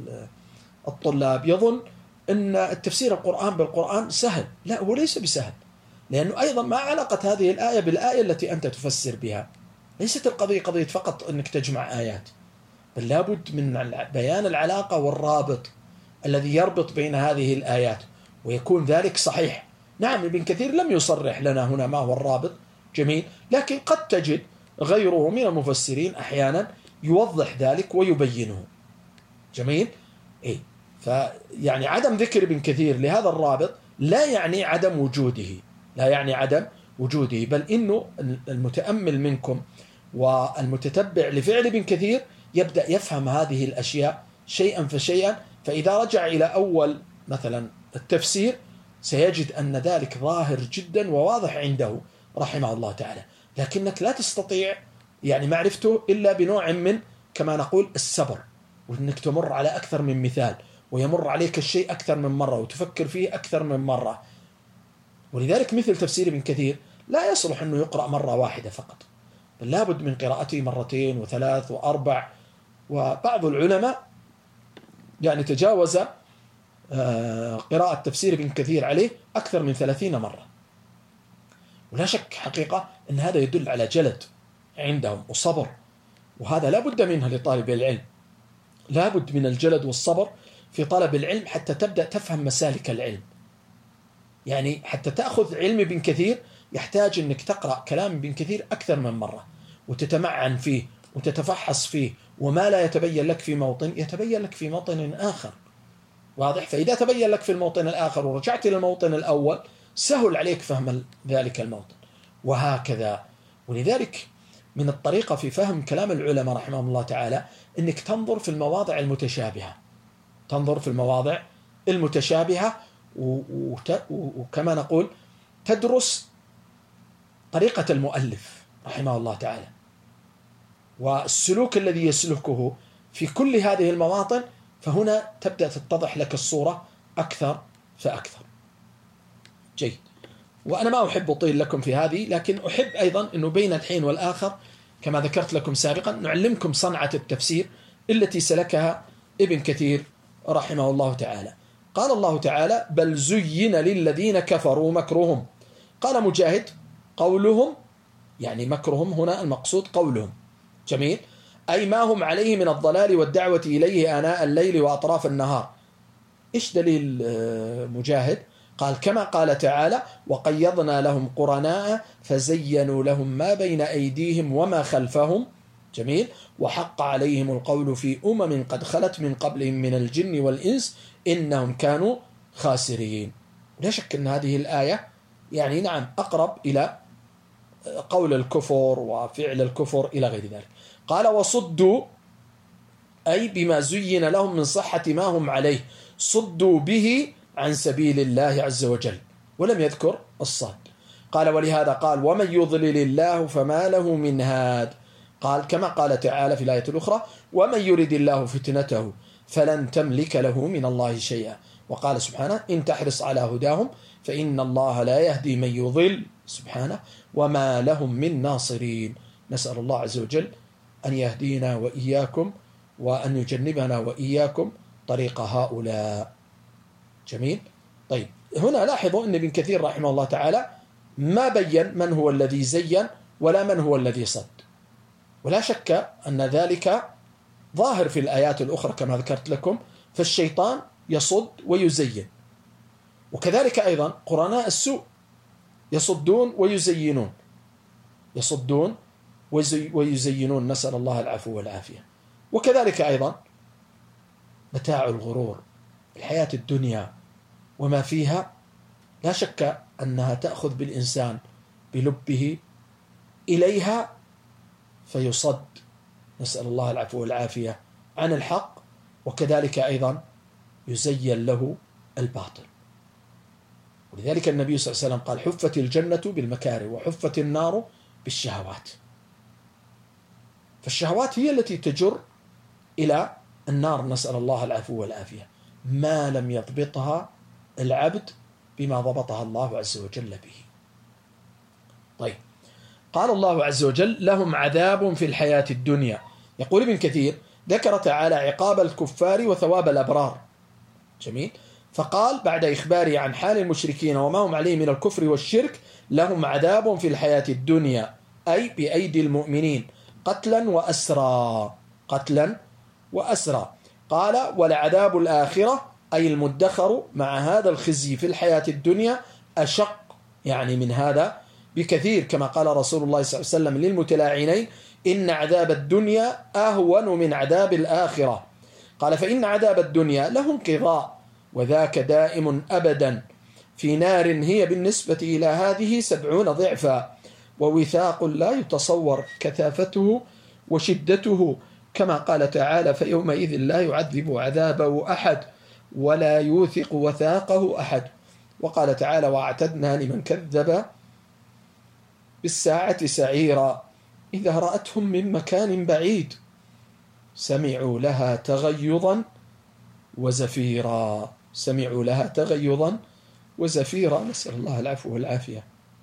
S1: الطلاب يظن أن التفسير القرآن بالقرآن سهل. لا، هو ليس بسهل، لأنه أيضا ما علاقة هذه الآية بالآية التي أنت تفسر بها. ليست القضية قضية فقط أنك تجمع آيات، بل لابد من بيان العلاقة والرابط الذي يربط بين هذه الآيات ويكون ذلك صحيح. نعم ابن كثير لم يصرح لنا هنا ما هو الرابط، جميل، لكن قد تجد غيره من المفسرين أحيانا يوضح ذلك ويبينه، جميل. إيه؟ فيعني عدم ذكر ابن كثير لهذا الرابط لا يعني عدم وجوده، لا يعني عدم وجوده، بل إنه المتأمل منكم والمتتبع لفعل ابن كثير يبدأ يفهم هذه الأشياء شيئا فشيئا، فإذا رجع إلى أول مثلا التفسير سيجد أن ذلك ظاهر جدا وواضح عنده رحمه الله تعالى، لكنك لا تستطيع يعني معرفته إلا بنوع من كما نقول الصبر، وأنك تمر على أكثر من مثال ويمر عليك الشيء أكثر من مرة وتفكر فيه أكثر من مرة. ولذلك مثل تفسير ابن كثير لا يصلح أنه يقرأ مرة واحدة فقط، بل لابد من قراءته مرتين وثلاث وأربع، وبعض العلماء يعني تجاوز قراءة تفسير ابن كثير عليه أكثر من ثلاثين مرة. ولا شك حقيقة أن هذا يدل على جلد عندهم وصبر، وهذا لا بد منه لطالب العلم، لا بد من الجلد والصبر في طلب العلم حتى تبدأ تفهم مسالك العلم. يعني حتى تأخذ علم ابن كثير يحتاج أنك تقرأ كلام ابن كثير أكثر من مرة وتتمعن فيه وتتفحص فيه، وما لا يتبين لك في موطن يتبين لك في موطن آخر، واضح؟ فإذا تبين لك في الموطن الآخر ورجعت إلى الموطن الأول سهل عليك فهم ذلك الموطن، وهكذا. ولذلك من الطريقة في فهم كلام العلماء رحمهم الله تعالى أنك تنظر في المواضع المتشابهة، تنظر في المواضع المتشابهة وكما نقول تدرس طريقة المؤلف رحمه الله تعالى والسلوك الذي يسلكه في كل هذه المواطن، فهنا تبدأ تتضح لك الصورة أكثر فأكثر. جيد. وأنا ما أحب أطيل لكم في هذه، لكن أحب أيضا أنه بين الحين والآخر كما ذكرت لكم سابقا نعلمكم صنعة التفسير التي سلكها ابن كثير رحمه الله تعالى. قال الله تعالى: بل زين للذين كفروا مكرهم. قال مجاهد: قولهم، يعني مكرهم هنا المقصود قولهم، جميل، أي ما هم عليه من الضلال والدعوة إليه آناء الليل وأطراف النهار. إيش دليل مجاهد؟ قال: كما قال تعالى: وقيضنا لهم قرناء فزينوا لهم ما بين أيديهم وما خلفهم، جميل، وحق عليهم القول في أمم قد خلت من قبلهم من الجن والإنس إنهم كانوا خاسرين. لا شك أن هذه الآية يعني نعم أقرب إلى قول الكفر وفعل الكفر إلى غير ذلك. قال: وصدوا، أي بما زين لهم من صحة ما هم عليه، صدوا به عن سبيل الله عز وجل، ولم يذكر الصاد. قال: ولهذا قال: ومن يضلل الله فما له من هاد. قال كما قال تعالى في الآية الأخرى: ومن يرد الله فتنته فلن تملك له من الله شيئا. وقال سبحانه: إن تحرص على هداهم فإن الله لا يهدي من يضل، سبحانه، وما لهم من ناصرين. نسأل الله عز وجل أن يهدينا وإياكم وأن يجنبنا وإياكم طريق هؤلاء. جميل. طيب هنا لاحظوا أن ابن كثير رحمه الله تعالى ما بين من هو الذي زين ولا من هو الذي صد، ولا شك أن ذلك ظاهر في الآيات الأخرى كما ذكرت لكم، فالشيطان يصد ويزين، وكذلك أيضا قرناء السوء يصدون ويزينون، يصدون ويزينون، نسأل الله العفو والعافية. وكذلك أيضا متاع الغرور، الحياة الدنيا وما فيها لا شك أنها تأخذ بالإنسان بلبه إليها فيصد، نسأل الله العفو والعافية، عن الحق، وكذلك أيضا يزين له الباطل. ولذلك النبي صلى الله عليه وسلم قال: حفت الجنة بالمكاره وحفت النار بالشهوات. فالشهوات هي التي تجر إلى النار، نسأل الله العفو والعافية، ما لم يضبطها العبد بما ضبطها الله عز وجل به. طيب، قال الله عز وجل: لهم عذاب في الحياة الدنيا. يقول ابن كثير: ذكر تعالى عقاب الكفار وثواب الأبرار. جميل. فقال بعد إخباره عن حال المشركين وما هم عليه من الكفر والشرك: لهم عذاب في الحياة الدنيا، أي بأيدي المؤمنين، قتلا وأسرى، قتلا وأسرى. قال: ولعذاب الآخرة، أي المدخر مع هذا الخزي في الحياة الدنيا، أشق يعني من هذا بكثير، كما قال رسول الله صلى الله عليه وسلم للمتلاعنين: إن عذاب الدنيا أهون من عذاب الآخرة. قال: فإن عذاب الدنيا له انقضاء، وذاك دائم أبدا، في نار هي بالنسبة إلى هذه سبعون ضعفا، ووثاق لا يتصور كثافته وشدته، كما قال تعالى: فيومئذ لا يعذب عذابه أحد ولا يوثق وثاقه أحد. وقال تعالى: واعتدنا لمن كذب بالساعة سعيرا، إذا رأتهم من مكان بعيد سمعوا لها تغيظا وزفيرا، سمعوا لها تغيظا وزفيرا، نسأل الله العفو والعافية.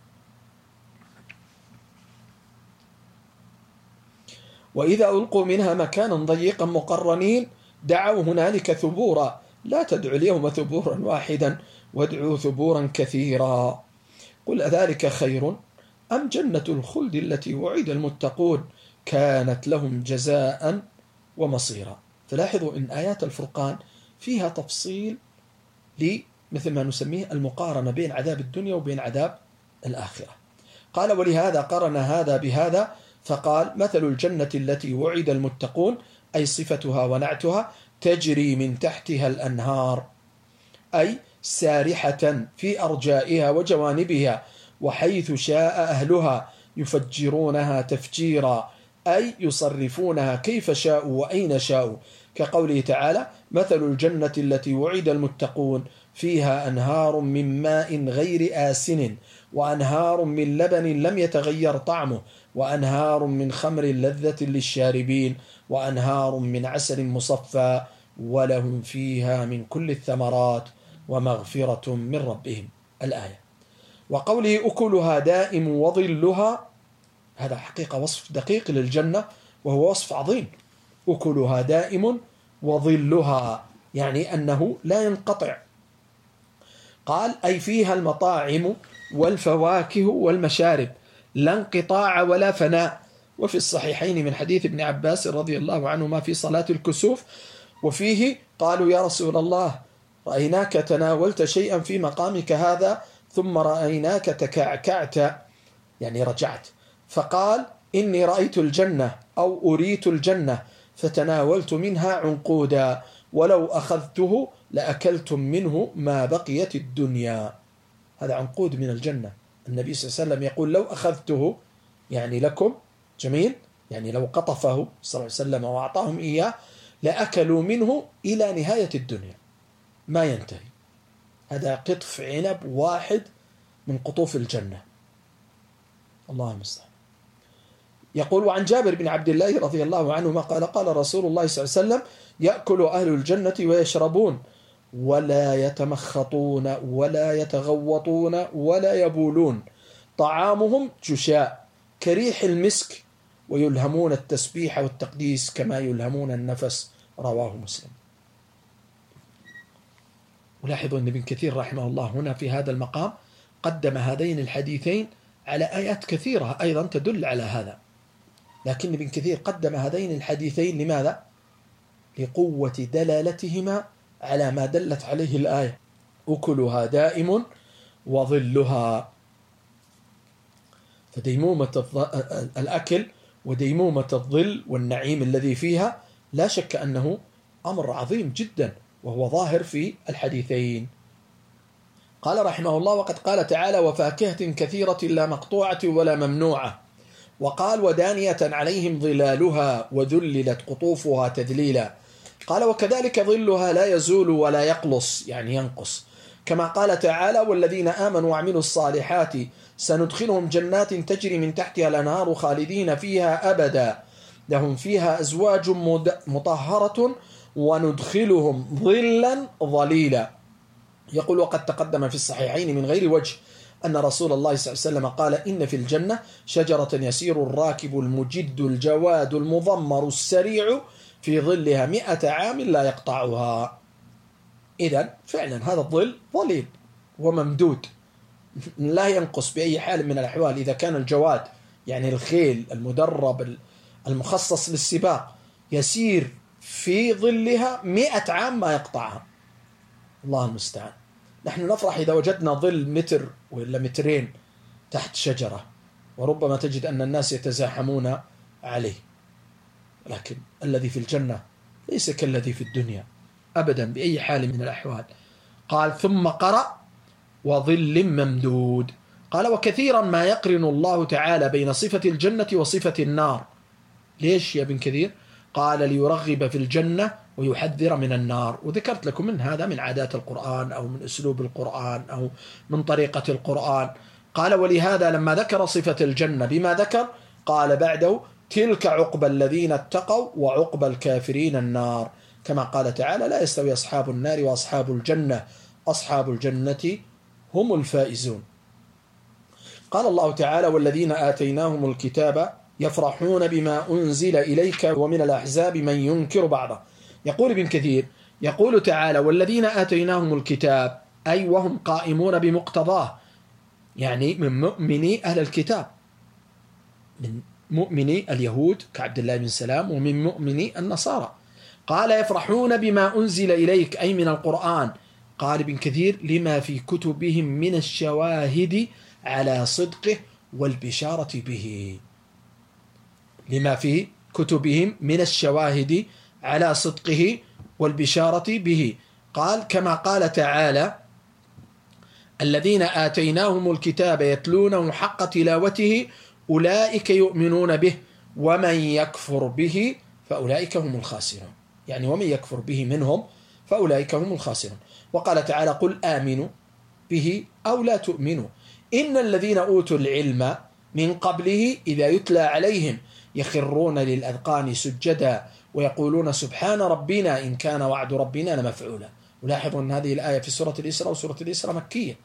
S1: وإذا ألقوا منها مكانا ضيقا مقرنين دعوا هنالك ثبورا، لا تدعوا اليوم ثبورا واحدا وادعوا ثبورا كثيرا. قل أذلك خير أم جنة الخلد التي وعد المتقون كانت لهم جزاء ومصيرا. فلاحظوا أن آيات الفرقان فيها تفصيل لمثل ما نسميه المقارنة بين عذاب الدنيا وبين عذاب الآخرة. قال: ولهذا قرن هذا بهذا فقال: مثل الجنة التي وعد المتقون، أي صفتها ونعتها، تجري من تحتها الأنهار، أي سارحة في أرجائها وجوانبها، وحيث شاء أهلها يفجرونها تفجيرا، أي يصرفونها كيف شاءوا وأين شاءوا، كقوله تعالى: مثل الجنة التي وعد المتقون فيها أنهار من ماء غير آسن وأنهار من لبن لم يتغير طعمه وأنهار من خمر لذة للشاربين وأنهار من عسل مصفى ولهم فيها من كل الثمرات ومغفرة من ربهم. الآية. وقوله: أكلها دائم وظلها، هذا حقيقة وصف دقيق للجنة وهو وصف عظيم. أكلها دائم وظلها يعني أنه لا ينقطع. قال: أي فيها المطاعم والفواكه والمشارب، لا انقطاع ولا فناء. وفي الصحيحين من حديث ابن عباس رضي الله عنهما في صلاة الكسوف، وفيه قالوا: يا رسول الله، رأيناك تناولت شيئا في مقامك هذا ثم رأيناك تكعكعت يعني رجعت، فقال: إني رأيت الجنة أو أريت الجنة فتناولت منها عنقودا، ولو أخذته لأكلتم منه ما بقيت الدنيا. هذا عنقود من الجنة. النبي صلى الله عليه وسلم يقول: لو أخذته يعني لكم، جميل، يعني لو قطفه صلى الله عليه وسلم وأعطاهم إياه لأكلوا منه إلى نهاية الدنيا ما ينتهي. هذا قطف عنب واحد من قطوف الجنة، الله المستعان. يقول: وعن جابر بن عبد الله رضي الله عنهما قال: قال رسول الله صلى الله عليه وسلم: يأكل أهل الجنة ويشربون ولا يتمخطون ولا يتغوطون ولا يبولون، طعامهم جشاء كريح المسك، ويلهمون التسبيح والتقديس كما يلهمون النفس. رواه مسلم. ولاحظوا أن ابن كثير رحمه الله هنا في هذا المقام قدم هذين الحديثين على آيات كثيرة أيضا تدل على هذا، لكن ابن كثير قدم هذين الحديثين لماذا؟ لقوة دلالتهما على ما دلت عليه الآية: أكلها دائم وظلها. فديمومة الأكل وديمومة الظل والنعيم الذي فيها لا شك أنه أمر عظيم جدا، وهو ظاهر في الحديثين. قال رحمه الله: وقد قال تعالى: وفاكهة كثيرة لا مقطوعة ولا ممنوعة. وقال: ودانية عليهم ظلالها وذللت قطوفها تذليلا. قال: وكذلك ظلها لا يزول ولا يقلص، يعني ينقص. كما قال تعالى: والذين آمنوا وعملوا الصالحات سندخلهم جنات تجري من تحتها الأنهار خالدين فيها أبدا لهم فيها أزواج مطهرة وندخلهم ظلا ظليلا. يقول: وقد تقدم في الصحيحين من غير وجه أن رسول الله صلى الله عليه وسلم قال: إن في الجنة شجرة يسير الراكب المجد الجواد المضمر السريع في ظلها مئة عام لا يقطعها. إذن فعلا هذا الظل ظليل وممدود لا ينقص بأي حال من الأحوال. إذا كان الجواد يعني الخيل المدرب المخصص للسباق يسير في ظلها مئة عام ما يقطعها، الله المستعان. نحن نفرح إذا وجدنا ظل متر ولا مترين تحت شجرة، وربما تجد أن الناس يتزاحمون عليه، لكن الذي في الجنة ليس كالذي في الدنيا أبدا بأي حال من الأحوال. قال: ثم قرأ: وظل ممدود. قال: وكثيرا ما يقرن الله تعالى بين صفة الجنة وصفة النار. ليش يا ابن كثير؟ قال: ليرغب في الجنة ويحذر من النار. وذكرت لكم من هذا من عادات القرآن أو من أسلوب القرآن أو من طريقة القرآن. قال: ولهذا لما ذكر صفة الجنة بما ذكر قال بعده: تلك عقبى الذين اتقوا وعقبى الكافرين النار. كما قال تعالى: لا يستوي أصحاب النار وأصحاب الجنة أصحاب الجنة هم الفائزون. قال الله تعالى: والذين آتيناهم الكتاب يفرحون بما أنزل إليك ومن الأحزاب من ينكر بعضه. يقول ابن كثير: يقول تعالى: والذين آتيناهم الكتاب، أي وهم قائمون بمقتضاه، يعني من مؤمني أهل الكتاب، من مؤمني اليهود كعبد الله بن سلام ومن مؤمني النصارى. قال: يفرحون بما أنزل إليك، أي من القرآن. قال ابن كثير: لما في كتبهم من الشواهد على صدقه والبشارة به. لما في كتبهم من الشواهد على صدقه والبشارة به. قال: كما قال تعالى: الذين آتيناهم الكتاب يتلونه حق تلاوته أولئك يؤمنون به ومن يكفر به فأولئك هم الخاسرون. يعني ومن يكفر به منهم فأولئك هم الخاسرون. وقال تعالى: قل آمنوا به أو لا تؤمنوا إن الذين أوتوا العلم من قبله إذا يتلى عليهم يخرون للأذقان سجدا ويقولون سبحان ربنا إن كان وعد ربنا لمفعولا. ولاحظوا أن هذه الآية في سورة الإسراء، وسورة الإسراء مكية.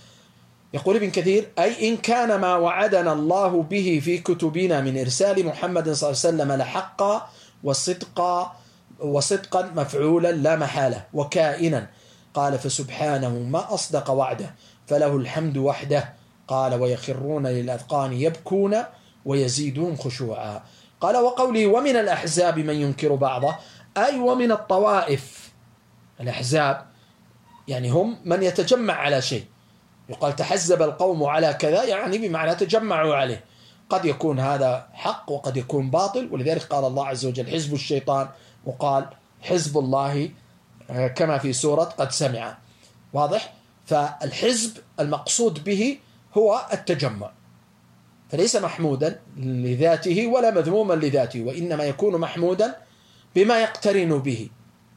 S1: يقول ابن كثير: أي إن كان ما وعدنا الله به في كتبنا من إرسال محمد صلى الله عليه وسلم لحقا وصدقا وصدقا مفعولا لا محالة وكائنا. قال: فسبحانه ما أصدق وعده فله الحمد وحده. قال: ويخرون للأذقان يبكون ويزيدون خشوعا. قال: وقوله ومن الأحزاب من ينكر بعضه، أي ومن الطوائف. الأحزاب يعني هم من يتجمع على شيء، يقال تحزب القوم على كذا، يعني بمعنى تجمعوا عليه. قد يكون هذا حق وقد يكون باطل، ولذلك قال الله عز وجل: حزب الشيطان، وقال حزب الله كما في سورة قد سمع. واضح؟ فالحزب المقصود به هو التجمع، فليس محمودا لذاته ولا مذموما لذاته، وإنما يكون محمودا بما يقترن به.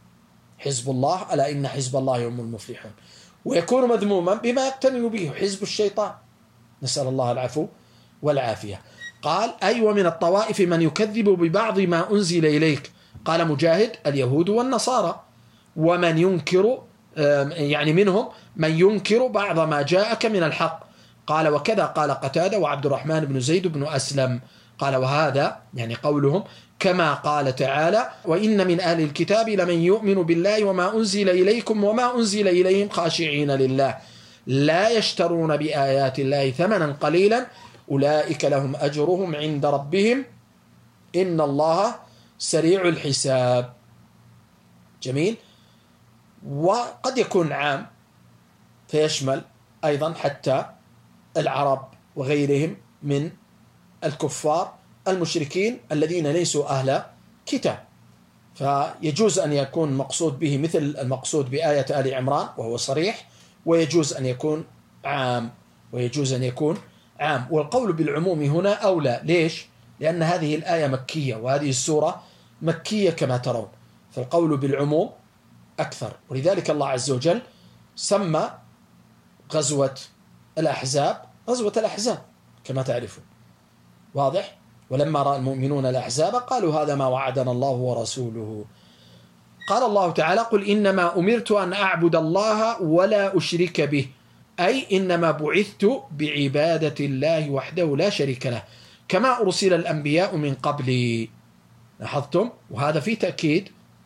S1: حزب الله ألا إن حزب الله هم المفلحون. ويكون مذموما بما يقترن به حزب الشيطان، نسأل الله العفو والعافية. قال: أي ومن الطوائف من يكذب ببعض ما أنزل إليك. قال مجاهد: اليهود والنصارى. ومن ينكر يعني منهم من ينكر بعض ما جاءك من الحق. قال: وكذا قال قتادة وعبد الرحمن بن زيد بن أسلم. قال: وهذا يعني قولهم كما قال تعالى: وإن من أهل الكتاب لمن يؤمن بالله وما أنزل إليكم وما أنزل إليهم خاشعين لله لا يشترون بآيات الله ثمنا قليلا أولئك لهم أجرهم عند ربهم إن الله سريع الحساب. جميل. وقد يكون عام فيشمل أيضا حتى العرب وغيرهم من الكفار المشركين الذين ليسوا أهل كتاب. فيجوز أن يكون مقصود به مثل المقصود بآية آل عمران وهو صريح، ويجوز أن يكون عام ويجوز أن يكون عام. والقول بالعموم هنا أولى. ليش؟ لأن هذه الآية مكية وهذه السورة مكية كما ترون، فالقول بالعموم أكثر. ولذلك الله عز وجل سمى غزوة الأحزاب غزوة الأحزاب كما تعرفون، واضح؟ ولما رأى المؤمنون الأحزاب قالوا هذا ما وعدنا الله ورسوله. قال الله تعالى: قل إنما أمرت أن أعبد الله ولا أشرك به، أي إنما بعثت بعبادة الله وحده لا شريك له، كما أرسل الأنبياء من قبلي. لاحظتم؟ وهذا في تأكيد.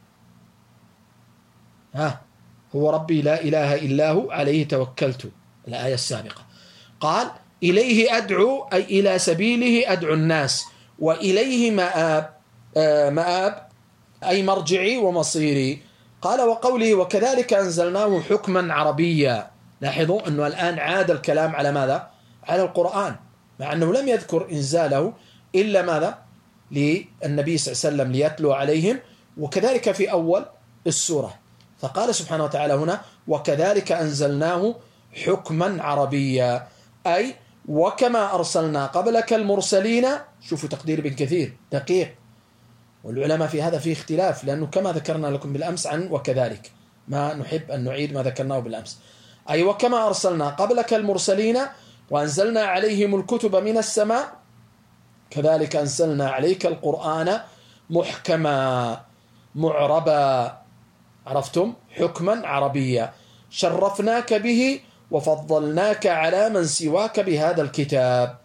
S1: ها هو ربي لا إله إلا هو عليه توكلت، الآية السابقة. قال: إليه أدعو، أي إلى سبيله أدعو الناس، وإليه مآب، آه مآب أي مرجعي ومصيري. قال: وقوله وكذلك أنزلناه حكما عربيا. لاحظوا أنه الآن عاد الكلام على ماذا؟ على القرآن، مع أنه لم يذكر إنزاله إلا ماذا؟ للنبي صلى الله عليه وسلم ليتلو عليهم، وكذلك في أول السورة. فقال سبحانه وتعالى هنا: وكذلك أنزلناه حكما عربيا، أي وكما أرسلنا قبلك المرسلين. شوفوا تقدير ابن كثير دقيق، والعلماء في هذا فيه اختلاف، لأنه كما ذكرنا لكم بالأمس عن وكذلك، ما نحب أن نعيد ما ذكرناه بالأمس. أي وكما أرسلنا قبلك المرسلين وأنزلنا عليهم الكتب من السماء، كذلك أنزلنا عليك القرآن محكما معربا. عرفتم؟ حكما عربيا، شرفناك به وفضلناك على من سواك بهذا الكتاب،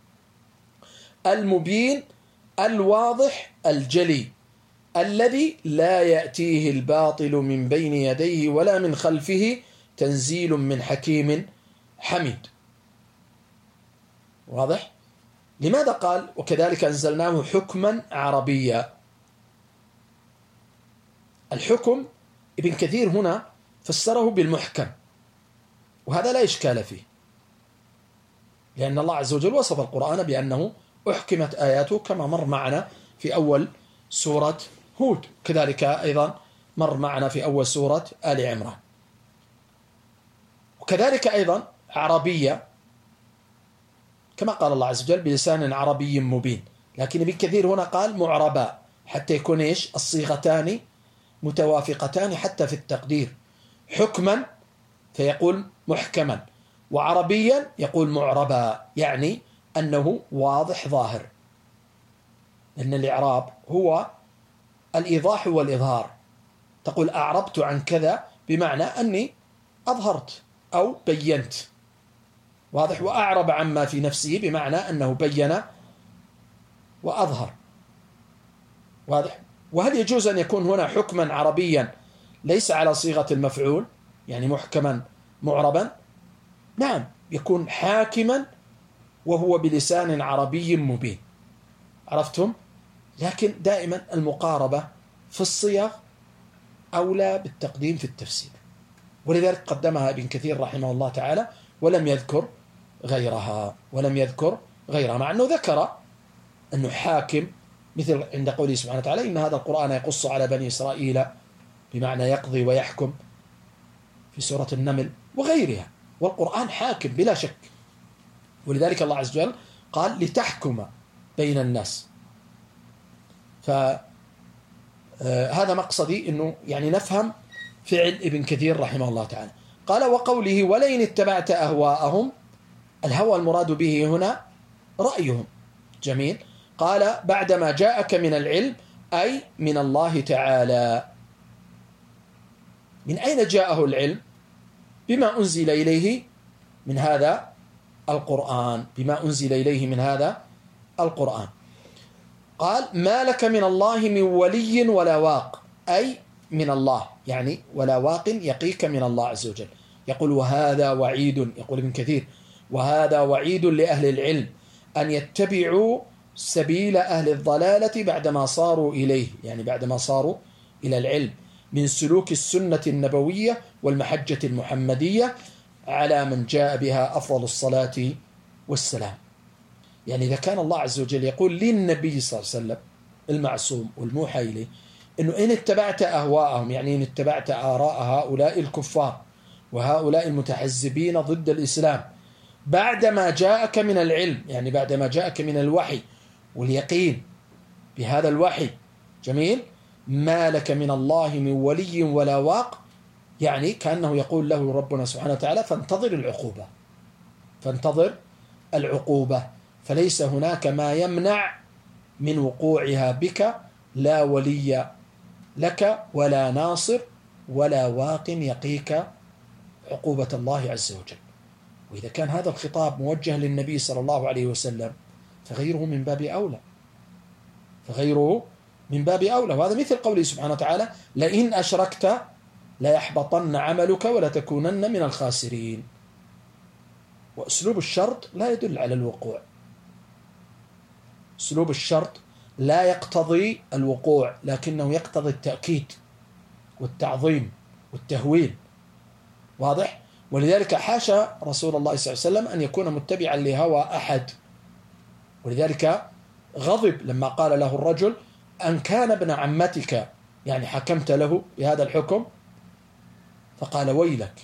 S1: المبين الواضح الجلي، الذي لا يأتيه الباطل من بين يديه ولا من خلفه، تنزيل من حكيم حميد. واضح؟ لماذا قال وكذلك أنزلناه حكما عربيا؟ الحكم ابن كثير هنا فسره بالمحكم، وهذا لا إشكال فيه، لأن الله عز وجل وصف القرآن بأنه أحكمت آياته كما مر معنا في أول سورة هود، كذلك أيضا مر معنا في أول سورة آل عمران. وكذلك أيضا عربية كما قال الله عز وجل بلسان عربي مبين، لكن ابن كثير هنا قال معربا حتى يكون إيش الصيغتان متوافقتان حتى في التقدير. حكما فيقول محكما، وعربيا يقول معربا، يعني أنه واضح ظاهر، لأن الإعراب هو الإيضاح والإظهار. تقول أعربت عن كذا بمعنى أني أظهرت أو بينت، واضح. وأعرب عما في نفسه بمعنى أنه بين وأظهر، واضح. وهل يجوز أن يكون هنا حكما عربيا ليس على صيغة المفعول، يعني محكما معربا؟ نعم، يكون حاكما وهو بلسان عربي مبين. عرفتم؟ لكن دائما المقاربة في الصيغ أولى بالتقديم في التفسير، ولذلك قدمها ابن كثير رحمه الله تعالى ولم يذكر غيرها ولم يذكر غيرها مع أنه ذكر أنه حاكم، مثل عند قوله سبحانه وتعالى إن هذا القرآن يقص على بني إسرائيل، بمعنى يقضي ويحكم في سورة النمل وغيرها. والقرآن حاكم بلا شك، ولذلك الله عز وجل قال لتحكم بين الناس. فهذا مقصدي أنه يعني نفهم فعل ابن كثير رحمه الله تعالى. قال وقوله ولئن اتبعت أهواءهم، الهوى المراد به هنا رأيهم. جميل. قال بعدما جاءك من العلم، أي من الله تعالى. من أين جاءه العلم؟ بما أنزل إليه من هذا القرآن، بما أنزل إليه من هذا القرآن. قال ما لك من الله من ولي ولا واق، أي من الله، يعني ولا واق يقيك من الله عز وجل. يقول وهذا وعيد، يقول ابن كثير وهذا وعيد لأهل العلم أن يتبعوا سبيل أهل الضلالة بعدما صاروا إليه، يعني بعدما صاروا إلى العلم، من سلوك السنة النبوية والمحجة المحمدية على من جاء بها أفضل الصلاة والسلام. يعني إذا كان الله عز وجل يقول للنبي صلى الله عليه وسلم المعصوم والموحى إليه إنه إن اتبعت أهواءهم، يعني إن اتبعت آراء هؤلاء الكفار وهؤلاء المتحزبين ضد الإسلام بعدما جاءك من العلم، يعني بعدما جاءك من الوحي واليقين بهذا الوحي، جميل، ما لك من الله من ولي ولا واق، يعني كأنه يقول له ربنا سبحانه وتعالى فانتظر العقوبة، فانتظر العقوبة، فليس هناك ما يمنع من وقوعها بك، لا ولي لك ولا ناصر ولا واق يقيك عقوبة الله عز وجل. وإذا كان هذا الخطاب موجه للنبي صلى الله عليه وسلم فغيره من باب أولى، فغيره من باب أولى. وهذا مثل قوله سبحانه وتعالى لئن أشركت ليحبطن عملك ولتكونن من الخاسرين. وأسلوب الشرط لا يدل على الوقوع، أسلوب الشرط لا يقتضي الوقوع، لكنه يقتضي التأكيد والتعظيم والتهويل، واضح؟ ولذلك حاشا رسول الله صلى الله عليه وسلم أن يكون متبعا لهوى أحد، ولذلك غضب لما قال له الرجل أن كان ابن عمتك، يعني حكمت له بهذا الحكم، فقال ويلك،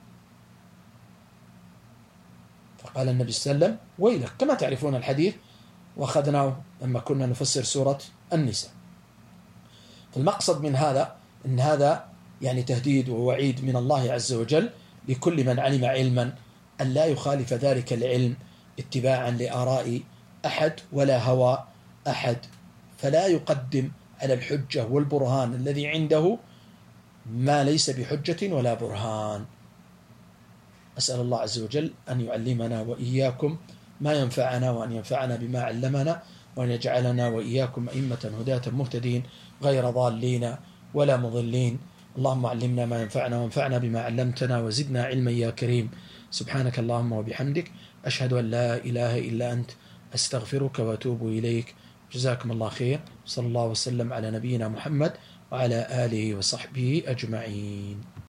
S1: فقال النبي صلى الله عليه وسلم ويلك، كما تعرفون الحديث وأخذناه لما كنا نفسر سورة النساء. فالمقصد من هذا أن هذا يعني تهديد ووعيد من الله عز وجل لكل من علم علما أن لا يخالف ذلك العلم اتباعا لآراء أحد ولا هوى أحد، فلا يقدم على الحجة والبرهان الذي عنده ما ليس بحجة ولا برهان. أسأل الله عز وجل أن يعلمنا وإياكم ما ينفعنا، وأن ينفعنا بما علمنا، وأن يجعلنا وإياكم أئمة هداة مهتدين غير ضالين ولا مضلين. اللهم علمنا ما ينفعنا وانفعنا بما علمتنا وزدنا علما يا كريم. سبحانك اللهم وبحمدك، أشهد أن لا إله إلا أنت، أستغفرك وأتوب إليك. جزاكم الله خير، صلى الله وسلم على نبينا محمد وعلى آله وصحبه أجمعين.